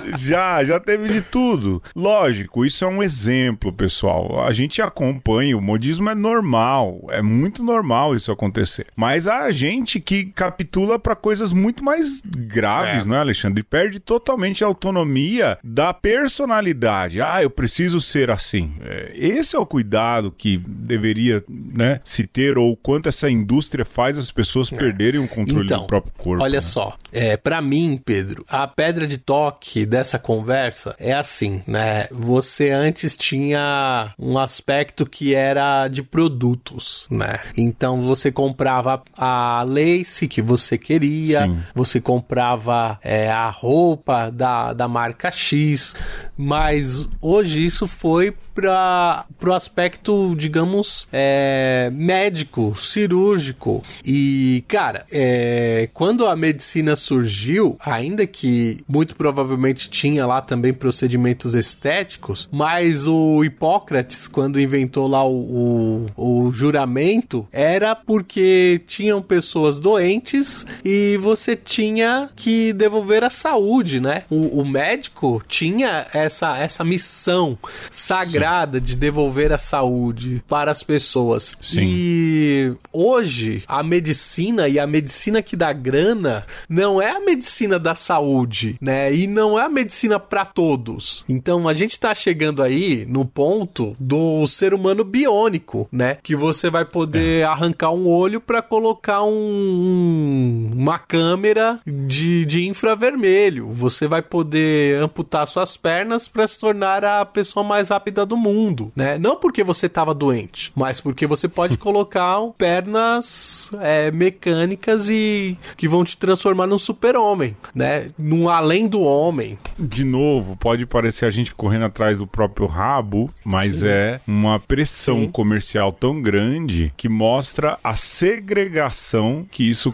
já, já teve de tudo. Lógico, isso é um exemplo, pessoal. A gente acompanha, o modismo é normal, é muito normal isso acontecer. Mas há gente que capitula para coisas muito mais graves, é. não é, Alexandre? Perde totalmente a autonomia da personalidade. Ah, eu preciso ser assim. Esse é o cuidado que deveria, né, se ter, ou quanto essa indústria faz as pessoas perderem o controle então, do próprio corpo. Olha né? só, é, para mim, Pedro, a pedra de toque dessa conversa é assim, né? Você antes tinha um aspecto que era de produtos, né? Então você comprava a lace que você queria, Sim. você comprava é, a roupa da, da marca X, mas hoje isso foi para o aspecto, digamos, é, médico, cirúrgico. E, cara, é, quando a medicina surgiu, ainda que muito provavelmente tinha lá também procedimentos estéticos, mas o Hipócrates, quando inventou lá o, o, o juramento, era porque tinham pessoas doentes e você tinha que devolver a saúde, né? O, o médico tinha essa, essa missão sagrada Sim. de devolver a saúde para as pessoas. Sim. E hoje, a medicina e a medicina que dá grana não é a medicina da saúde, né? E não é a medicina para todos. Então, a gente tá chegando aí no ponto do ser humano biônico, né? Que você vai poder é. arrancar um olho para colocar um, um, uma câmera de, de infravermelho. Você vai poder amputar suas pernas para se tornar a pessoa mais rápida do mundo, né? Não porque você estava doente, mas porque você pode colocar pernas é, mecânicas e que vão te transformar num super-homem, né? Num além do homem. De novo, pode parecer a gente correndo atrás do próprio rabo, mas Sim. é uma pressão Sim. comercial tão grande que mostra a segregação que isso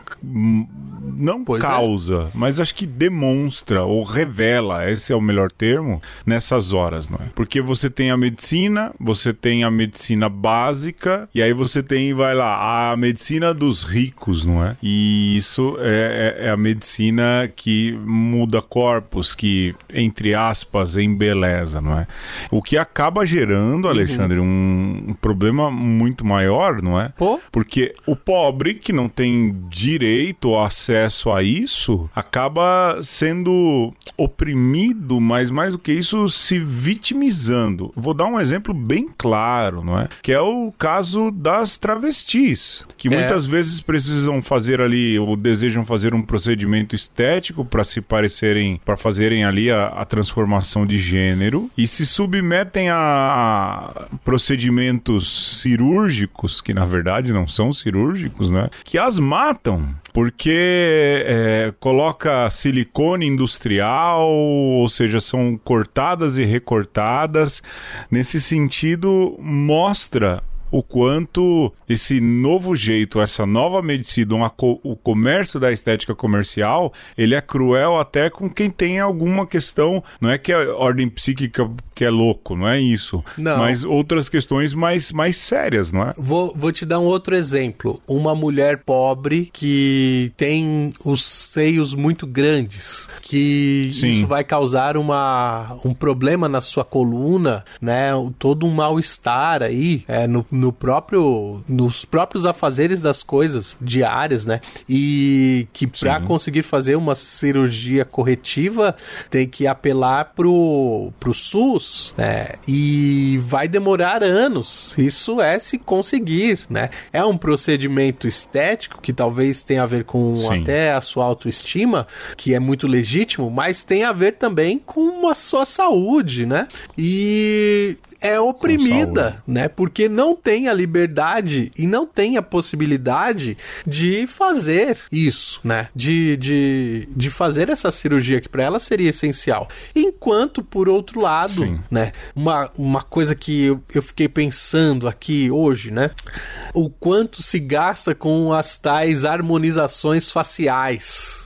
não pois causa, é. mas acho que demonstra ou revela, esse é o melhor termo, nessas horas, não é? Porque você tem a medicina, você tem a medicina básica, e aí você tem, vai lá, a medicina dos ricos, não é? E isso é, é, é a medicina que muda corpos, que, entre aspas, embeleza, não é? O que acaba gerando, Alexandre, uhum. um, um problema muito maior, não é? Pô? Porque o pobre, que não tem direito ou acesso a isso, acaba sendo oprimido, mas mais do que isso, se vitimizando. Vou dar um exemplo bem claro, não é? Que é o caso das travestis, que é. muitas vezes precisam fazer ali, ou desejam fazer um procedimento estético para se parecerem, para fazerem ali a, a transformação de gênero, e se submetem a, a procedimentos cirúrgicos, que na verdade não são cirúrgicos, né? Que as matam. Porque é, coloca silicone industrial, ou seja, são cortadas e recortadas. Nesse sentido, mostra o quanto esse novo jeito, essa nova medicina, uma co- o comércio da estética comercial, ele é cruel até com quem tem alguma questão, não é que a ordem psíquica que é louco, não é isso, Não. mas outras questões mais, mais sérias, não é? Vou, vou te dar um outro exemplo. Uma mulher pobre que tem os seios muito grandes, que Sim. isso vai causar uma, um problema na sua coluna, né? Todo um mal-estar aí, é, no, no próprio, nos próprios afazeres das coisas diárias, né? E que para Sim. conseguir fazer uma cirurgia corretiva tem que apelar pro, pro SUS, né? E vai demorar anos. Isso é se conseguir, né? É um procedimento estético que talvez tenha a ver com Sim. até a sua autoestima, que é muito legítimo, mas tem a ver também com a sua saúde, né? E é oprimida, né? Porque não tem a liberdade e não tem a possibilidade de fazer isso, né? De, de, de fazer essa cirurgia que para ela seria essencial. Enquanto, por outro lado, Sim. né? Uma, uma coisa que eu, eu fiquei pensando aqui hoje, né? O quanto se gasta com as tais harmonizações faciais.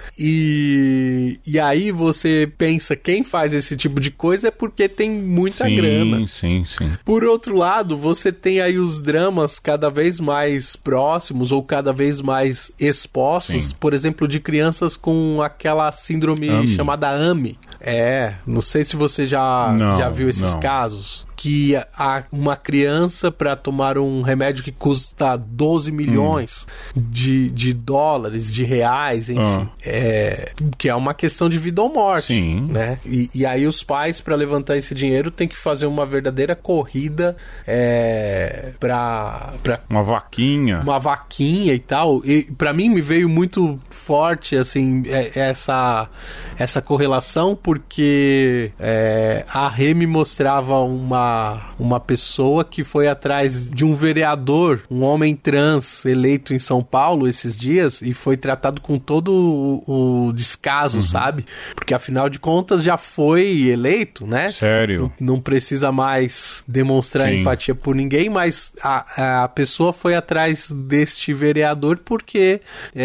E, e aí você pensa, quem faz esse tipo de coisa é porque tem muita sim, grana. Sim, sim. Por outro lado, você tem aí os dramas cada vez mais próximos ou cada vez mais expostos, Sim. por exemplo, de crianças com aquela síndrome A M I. chamada A M I. É, não sei se você já, Não, já viu esses não. casos. Que a, uma criança, para tomar um remédio que custa doze milhões Hum. de, de dólares, de reais, enfim, Ah. é, que é uma questão de vida ou morte. Sim. Né? E, e aí os pais, para levantar esse dinheiro, tem que fazer uma verdadeira corrida é, para Uma vaquinha. uma vaquinha e tal. E para mim me veio muito forte assim é- essa essa correlação, porque é, a Remy mostrava uma uma pessoa que foi atrás de um vereador, um homem trans eleito em São Paulo esses dias, e foi tratado com todo o, o descaso, Uhum. sabe? Porque afinal de contas já foi eleito, né? Sério? Não, não precisa mais demonstrar Sim. empatia por ninguém, mas a, a pessoa foi atrás deste vereador porque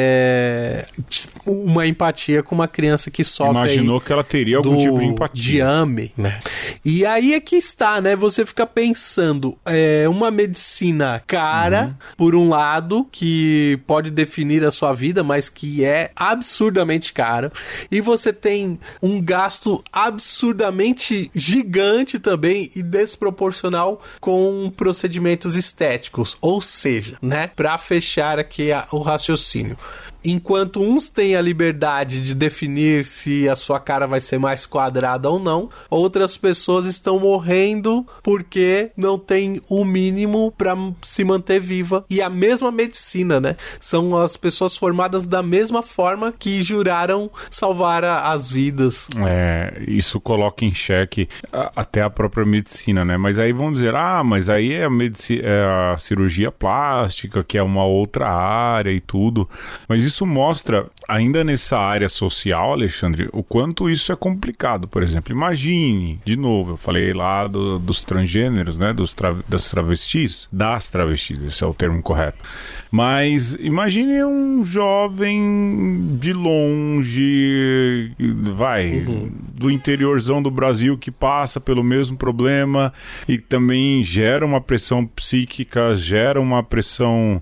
é, t- uma empatia com uma criança que sofre Imaginou aí que ela teria algum do- tipo de empatia. de A M I, né? E aí é que está, né? Você fica pensando, é uma medicina cara, Uhum. por um lado, que pode definir a sua vida, mas que é absurdamente cara. E você tem um gasto absurdamente gigante também e desproporcional com procedimentos estéticos. Ou seja, né? Pra fechar aqui a- o raciocínio. Enquanto uns têm a liberdade de definir se a sua cara vai ser mais quadrada ou não, outras pessoas estão morrendo porque não tem o mínimo para se manter viva. E a mesma medicina, né? São as pessoas formadas da mesma forma que juraram salvar a- as vidas. É, isso coloca em xeque a- até a própria medicina, né? Mas aí vão dizer, ah, mas aí é a, medici- é a cirurgia plástica, que é uma outra área e tudo. Mas isso mostra, ainda nessa área social, Alexandre, o quanto isso é complicado. Por exemplo, imagine, de novo, eu falei lá do- dos transgêneros, né? Dos tra- das travestis, das travestis, esse é o termo correto. Mas imagine um jovem de longe, vai, do interiorzão do Brasil que passa pelo mesmo problema e também gera uma pressão psíquica, gera uma pressão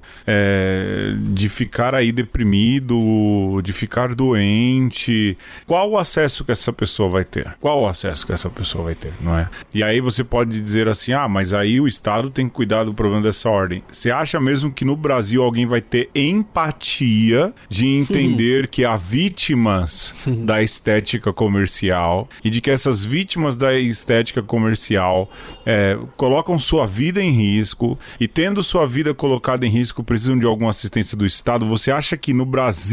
é, de ficar aí deprimido, de ficar doente. Qual o acesso que essa pessoa vai ter? Qual o acesso que essa pessoa vai ter, não é? E aí você pode dizer assim, ah, mas aí o Estado tem que cuidar do problema dessa ordem. Você acha mesmo que no Brasil alguém vai ter empatia de entender que há vítimas da estética comercial e de que essas vítimas da estética comercial é, colocam sua vida em risco e, tendo sua vida colocada em risco, precisam de alguma assistência do Estado? Você acha que no Brasil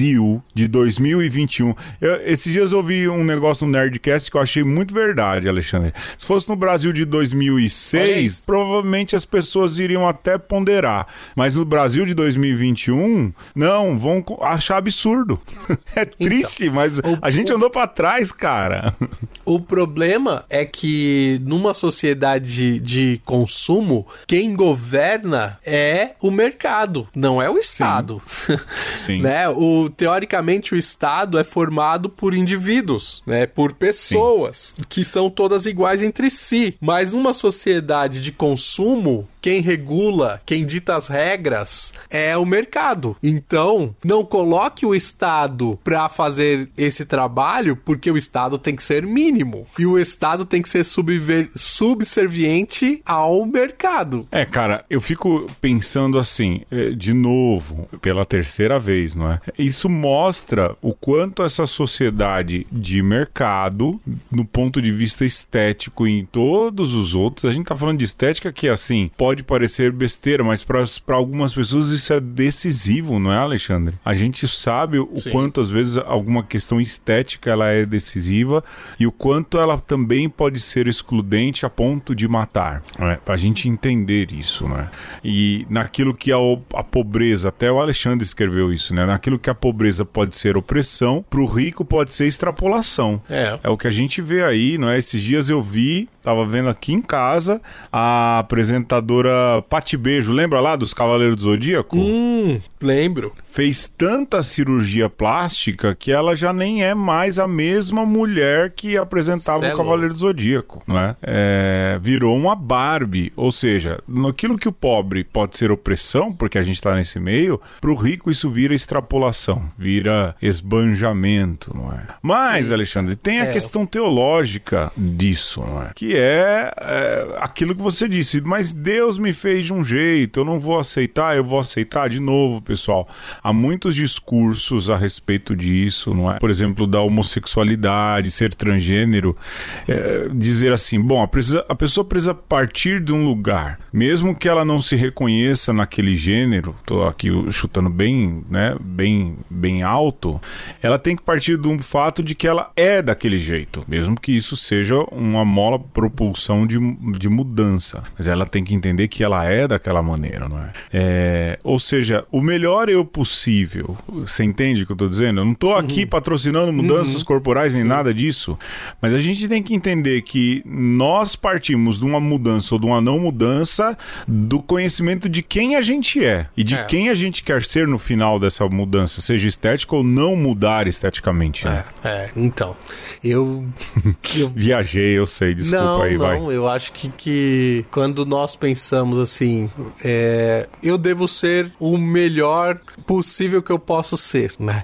de dois mil e vinte e um. Eu, esses dias eu ouvi um negócio no Nerdcast que eu achei muito verdade, Alexandre. Se fosse no Brasil de dois mil e seis, provavelmente as pessoas iriam até ponderar. Mas no Brasil de dois mil e vinte e um, não, vão achar absurdo. É triste, então, mas o, a gente andou pra trás, cara. O problema é que numa sociedade de consumo, quem governa é o mercado, não é o Estado. Sim. Sim. Né? O, teoricamente, o Estado é formado por indivíduos, né? Por pessoas, sim, que são todas iguais entre si. Mas numa sociedade de consumo, quem regula, quem dita as regras é o mercado. Então, não coloque o Estado para fazer esse trabalho, porque o Estado tem que ser mínimo. E o Estado tem que ser subver- subserviente ao mercado. É, cara, eu fico pensando assim, de novo, pela terceira vez, não é? Isso mostra o quanto essa sociedade de mercado, no ponto de vista estético e em todos os outros, a gente tá falando de estética que, assim, pode parecer besteira, mas para algumas pessoas isso é decisivo, não é, Alexandre? A gente sabe o Sim. quanto, às vezes, alguma questão estética ela é decisiva e o quanto ela também pode ser excludente a ponto de matar, né? Pra gente entender isso, né? E naquilo que a, a pobreza, até o Alexandre escreveu isso, né? Naquilo que a pobreza pode ser opressão, pro rico pode ser extrapolação. É. É o que a gente vê aí, não é? Esses dias eu vi, tava vendo aqui em casa, a apresentadora Pati Beijo, lembra lá dos Cavaleiros do Zodíaco? Hum, lembro. Fez tanta cirurgia plástica que ela já nem é mais a mesma mulher que apresentava Celo. o Cavaleiro do Zodíaco, não é? É? Virou uma Barbie, ou seja, naquilo que o pobre pode ser opressão, porque a gente tá nesse meio, pro rico isso vira extrapolação, vira esbanjamento, não é? Mas, Alexandre, tem a é. questão teológica disso, não é? Que é, é aquilo que você disse, mas Deus me fez de um jeito, eu não vou aceitar, eu vou aceitar de novo, pessoal. Há muitos discursos a respeito disso, não é? Por exemplo, da homossexualidade, ser transgênero, é, dizer assim, bom, a, precisa, a pessoa precisa partir de um lugar, mesmo que ela não se reconheça naquele gênero, tô aqui chutando bem, né, bem, bem alto, ela tem que partir do fato de que ela é daquele jeito, mesmo que isso seja uma mola propulsão de, de mudança, mas ela tem que entender que ela é daquela maneira, não é? É, ou seja, o melhor eu possível, você entende o que eu tô dizendo? Eu não tô aqui uhum. patrocinando mudanças uhum. corporais nem Sim. nada disso, mas a gente tem que entender que nós partimos de uma mudança ou de uma não mudança do conhecimento de quem a gente é e de é. quem a gente quer ser no final dessa mudança, seja estética ou não mudar esteticamente. Né? É, é, então, eu... eu... Viajei, eu sei, desculpa não, aí, não, vai. Não, eu acho que, que quando nós pensamos assim, é, eu devo ser o melhor possível que eu posso ser, né?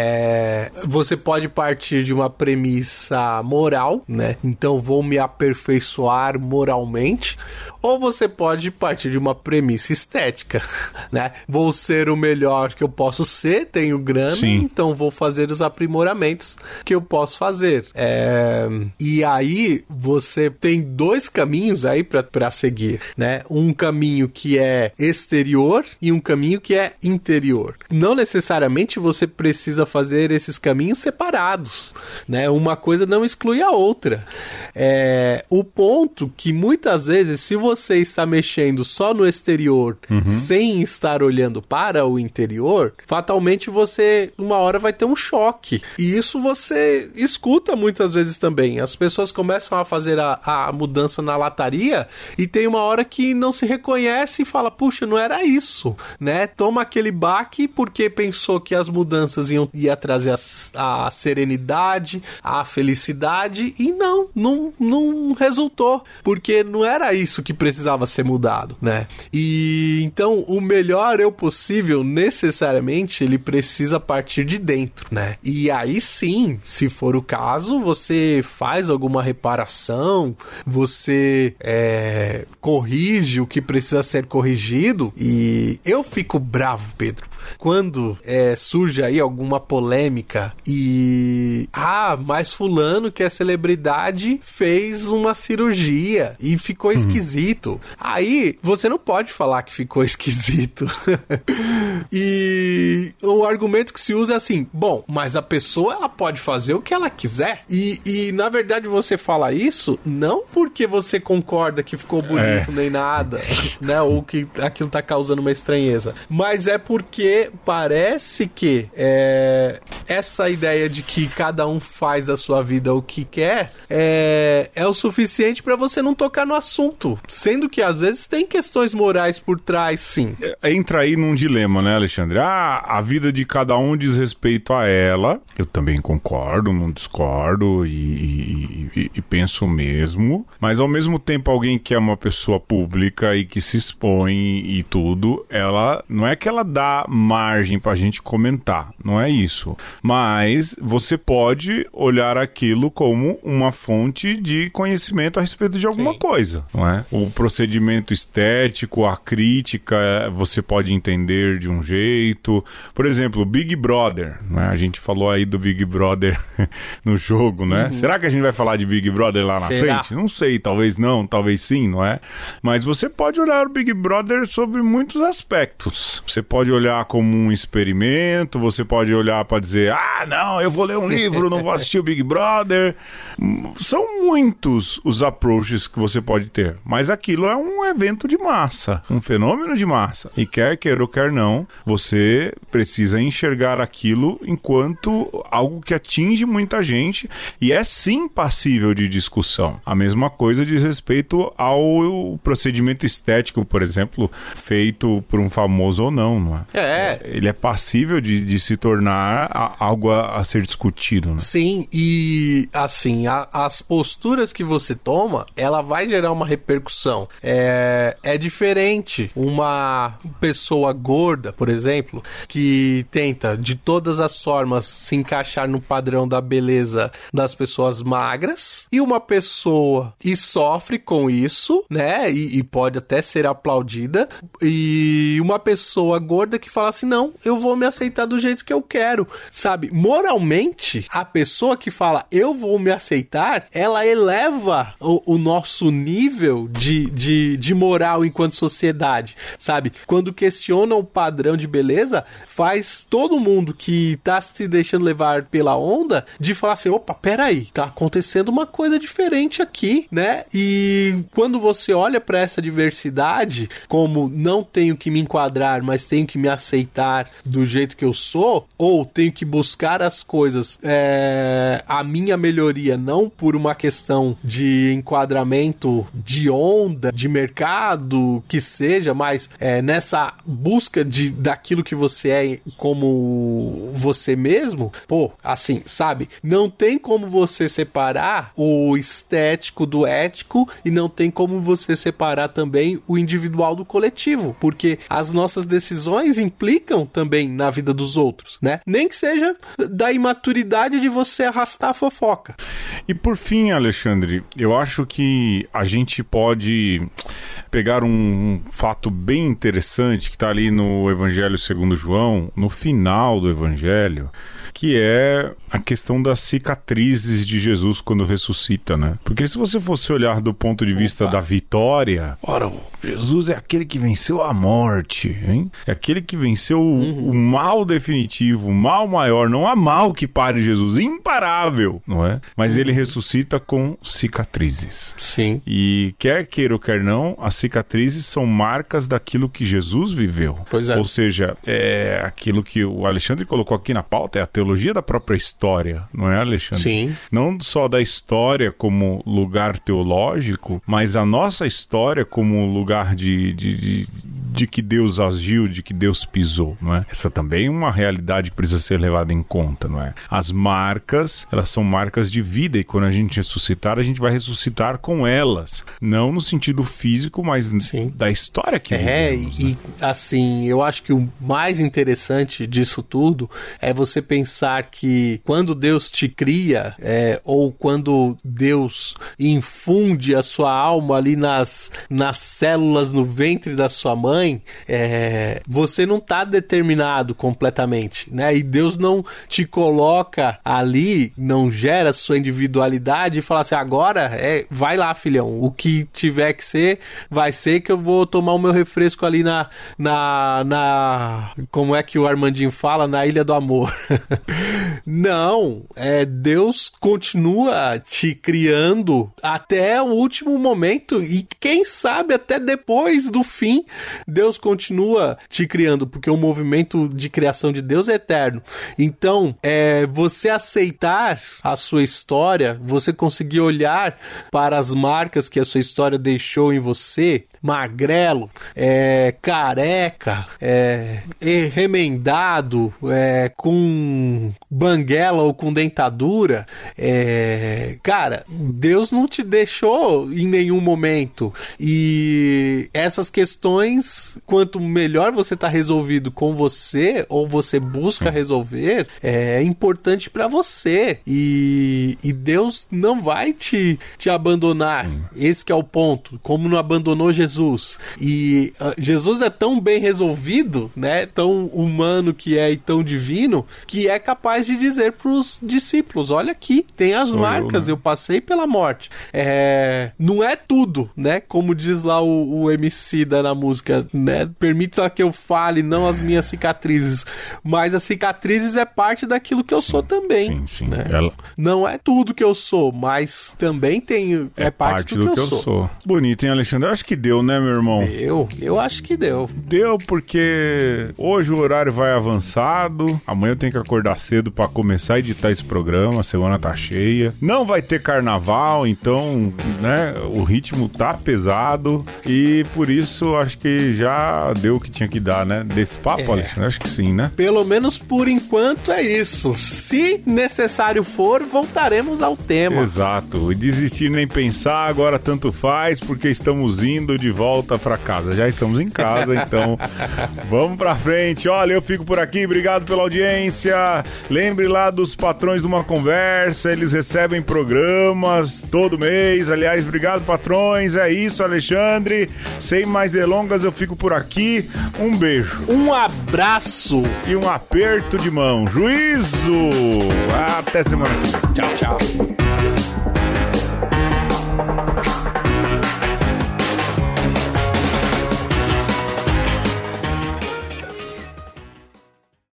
É, você pode partir de uma premissa moral, né? Então vou me aperfeiçoar moralmente, ou você pode partir de uma premissa estética, né? Vou ser o melhor que eu posso ser, tenho grana, Sim. então vou fazer os aprimoramentos que eu posso fazer. É, e aí você tem dois caminhos aí para seguir, né? Um caminho que é exterior e um caminho que é interior. Não necessariamente você precisa fazer esses caminhos separados, né? Uma coisa não exclui a outra. É, o ponto que muitas vezes, se você está mexendo só no exterior, uhum. sem estar olhando para o interior, fatalmente você, uma hora, vai ter um choque. E isso você escuta muitas vezes também. As pessoas começam a fazer a, a mudança na lataria e tem uma hora que não se reconhece e fala, puxa, não era isso, né? Toma aquele baque porque pensou que as mudanças iam ia trazer a, a serenidade, a felicidade, e não, não, não resultou, porque não era isso que precisava ser mudado, né? E então o melhor eu possível, necessariamente, ele precisa partir de dentro, né? E aí sim, se for o caso, você faz alguma reparação, você é, corrige o que precisa ser corrigido. E eu fico bravo, Pedro, quando é, surge aí alguma polêmica e ah, mas fulano que é celebridade fez uma cirurgia e ficou uhum. esquisito. Aí você não pode falar que ficou esquisito. E o argumento que se usa é assim, bom, mas a pessoa ela pode fazer o que ela quiser. E, e na verdade você fala isso não porque você concorda que ficou bonito é. nem nada, né? Ou que aquilo tá causando uma estranheza. Mas é porque parece que é, essa ideia de que cada um faz da sua vida o que quer é, é o suficiente pra você não tocar no assunto. Sendo que às vezes tem questões morais por trás, sim. Entra aí num dilema, né, Alexandre? Ah, a vida de cada um diz respeito a ela. Eu também concordo, não discordo e, e, e, e penso mesmo. Mas ao mesmo tempo, alguém que é uma pessoa pública e que se expõe e tudo, ela não é que ela dá margem pra gente comentar, não é isso. Mas você pode olhar aquilo como uma fonte de conhecimento a respeito de alguma Sim. coisa, não é? O procedimento estético, a crítica, você pode entender de um jeito. Por exemplo, Big Brother, né? A gente falou aí do Big Brother no jogo, né? Uhum. Será que a gente vai falar de Big Brother lá na Será? frente? Não sei, talvez não, talvez sim, não é? Mas você pode olhar o Big Brother sobre muitos aspectos. Você pode olhar como um experimento, você pode olhar para dizer, ah, não, eu vou ler um livro, não vou assistir o Big Brother. São muitos os approaches que você pode ter, mas aquilo é um evento de massa, um fenômeno de massa. E quer queira ou quer não, você precisa enxergar aquilo enquanto algo que atinge muita gente e é sim passível de discussão. A mesma coisa diz respeito ao procedimento estético, por exemplo, feito por um famoso ou não, não é? É. Ele é passível de, de se tornar a, algo a, a ser discutido, né? Sim, e assim, a, as posturas que você toma, ela vai gerar uma repercussão. É, é diferente uma pessoa gorda, por exemplo, que tenta de todas as formas se encaixar no padrão da beleza das pessoas magras, e uma pessoa e sofre com isso, né? E, e pode até ser aplaudida, e uma pessoa gorda que fala assim, não, eu vou me aceitar do jeito que eu quero, sabe? Moralmente, a pessoa que fala, eu vou me aceitar, ela eleva o, o nosso nível de, de, de moral enquanto sociedade, sabe? Quando questiona o padrão de beleza, faz todo mundo que tá se deixando levar pela onda de falar assim, opa, peraí, tá acontecendo uma coisa diferente aqui, né? E quando você olha pra essa diversidade, como não tenho que me enquadrar, mas tenho que me aceitar do jeito que eu sou, ou tenho que buscar as coisas, é, a minha melhoria, não por uma questão de enquadramento de onda, de mercado, que seja, mas é, nessa busca de, daquilo que você é como você mesmo, pô, assim, sabe? Não tem como você separar o estético do ético e não tem como você separar também o individual do coletivo, porque as nossas decisões implicam também na vida dos outros, né? Nem que seja da imaturidade de você arrastar a fofoca. E por fim, Alexandre, eu acho que a gente pode pegar um fato bem interessante que está ali no Evangelho segundo João, no final do Evangelho, que é a questão das cicatrizes de Jesus quando ressuscita, né? Porque se você fosse olhar do ponto de vista Opa. da vitória, ora, Jesus é aquele que venceu a morte, hein? É aquele que venceu uhum. o mal definitivo, o mal maior, não há mal que pare Jesus, imparável, não é? Mas uhum. ele ressuscita com cicatrizes. Sim. E quer queira ou quer não, as cicatrizes são marcas daquilo que Jesus viveu. Pois é. Ou seja, é aquilo que o Alexandre colocou aqui na pauta, é a teologia da própria história, não é, Alexandre? Sim. Não só da história como lugar teológico, mas a nossa história como lugar de, de, de, de que Deus agiu, de que Deus pisou, não é? Essa também é uma realidade que precisa ser levada em conta, não é? As marcas, elas são marcas de vida e quando a gente ressuscitar, a gente vai ressuscitar com elas. Não no sentido físico, mas Sim. da história que É, vivemos, e né? assim, eu acho que o mais interessante disso tudo é você pensar que quando Deus te cria, é, ou quando Deus infunde a sua alma ali nas, nas células no ventre da sua mãe, mãe, é, você não tá determinado completamente, né? E Deus não te coloca ali, não gera sua individualidade e fala assim, agora é, vai lá, filhão, o que tiver que ser, vai ser que eu vou tomar o meu refresco ali na, na, na como é que o Armandinho fala? Na Ilha do Amor. Não, é, Deus continua te criando até o último momento e quem sabe até depois do fim, Deus continua te criando, porque o movimento de criação de Deus é eterno. Então, é, você aceitar a sua história, você conseguir olhar para as marcas que a sua história deixou em você, magrelo, é, careca, é, remendado, é, com banguela ou com dentadura, é, cara, Deus não te deixou em nenhum momento. E essas questões, quanto melhor você tá resolvido com você, ou você busca resolver, é importante para você. E, e Deus não vai te, te abandonar. Esse que é o ponto. Como não abandonou Jesus. E uh, Jesus é tão bem resolvido, né? Tão humano que é e tão divino, que é capaz de dizer pros discípulos, olha aqui, tem as Sou marcas, eu, né? eu passei pela morte. É, não é tudo, né? Como diz lá o, o Emicida na música, né? Permita que eu fale, não as minhas cicatrizes. Mas as cicatrizes é parte daquilo que eu sim, sou também. Sim, sim. Né? Ela... Não é tudo que eu sou, mas também tem, é, é parte, parte do, do que, eu, que eu sou. sou. Bonito, hein, Alexandre? Eu acho que deu, né, meu irmão? Deu, eu acho que deu. Deu porque hoje o horário vai avançado, amanhã eu tenho que acordar cedo pra começar a editar esse programa, a semana tá cheia. Não vai ter carnaval, então, né, o ritmo tá pesado e por isso acho que já deu o que tinha que dar, né? Desse papo, é. Alexandre? Acho que sim, né? Pelo menos por enquanto é isso. Se necessário for, voltaremos ao tema. Exato. E desistir nem pensar, agora tanto faz, porque estamos indo de volta pra casa. Já estamos em casa, então vamos pra frente. Olha, eu fico por aqui, obrigado pela audiência. Lembre lá dos patrões de uma conversa, eles recebem programas todo mês. Aliás, obrigado, patrões. É isso, Alexandre. Sem mais delongas, eu fico por aqui. Um beijo. Um abraço. E um aperto de mão. Juízo! Até semana que vem. Tchau, tchau.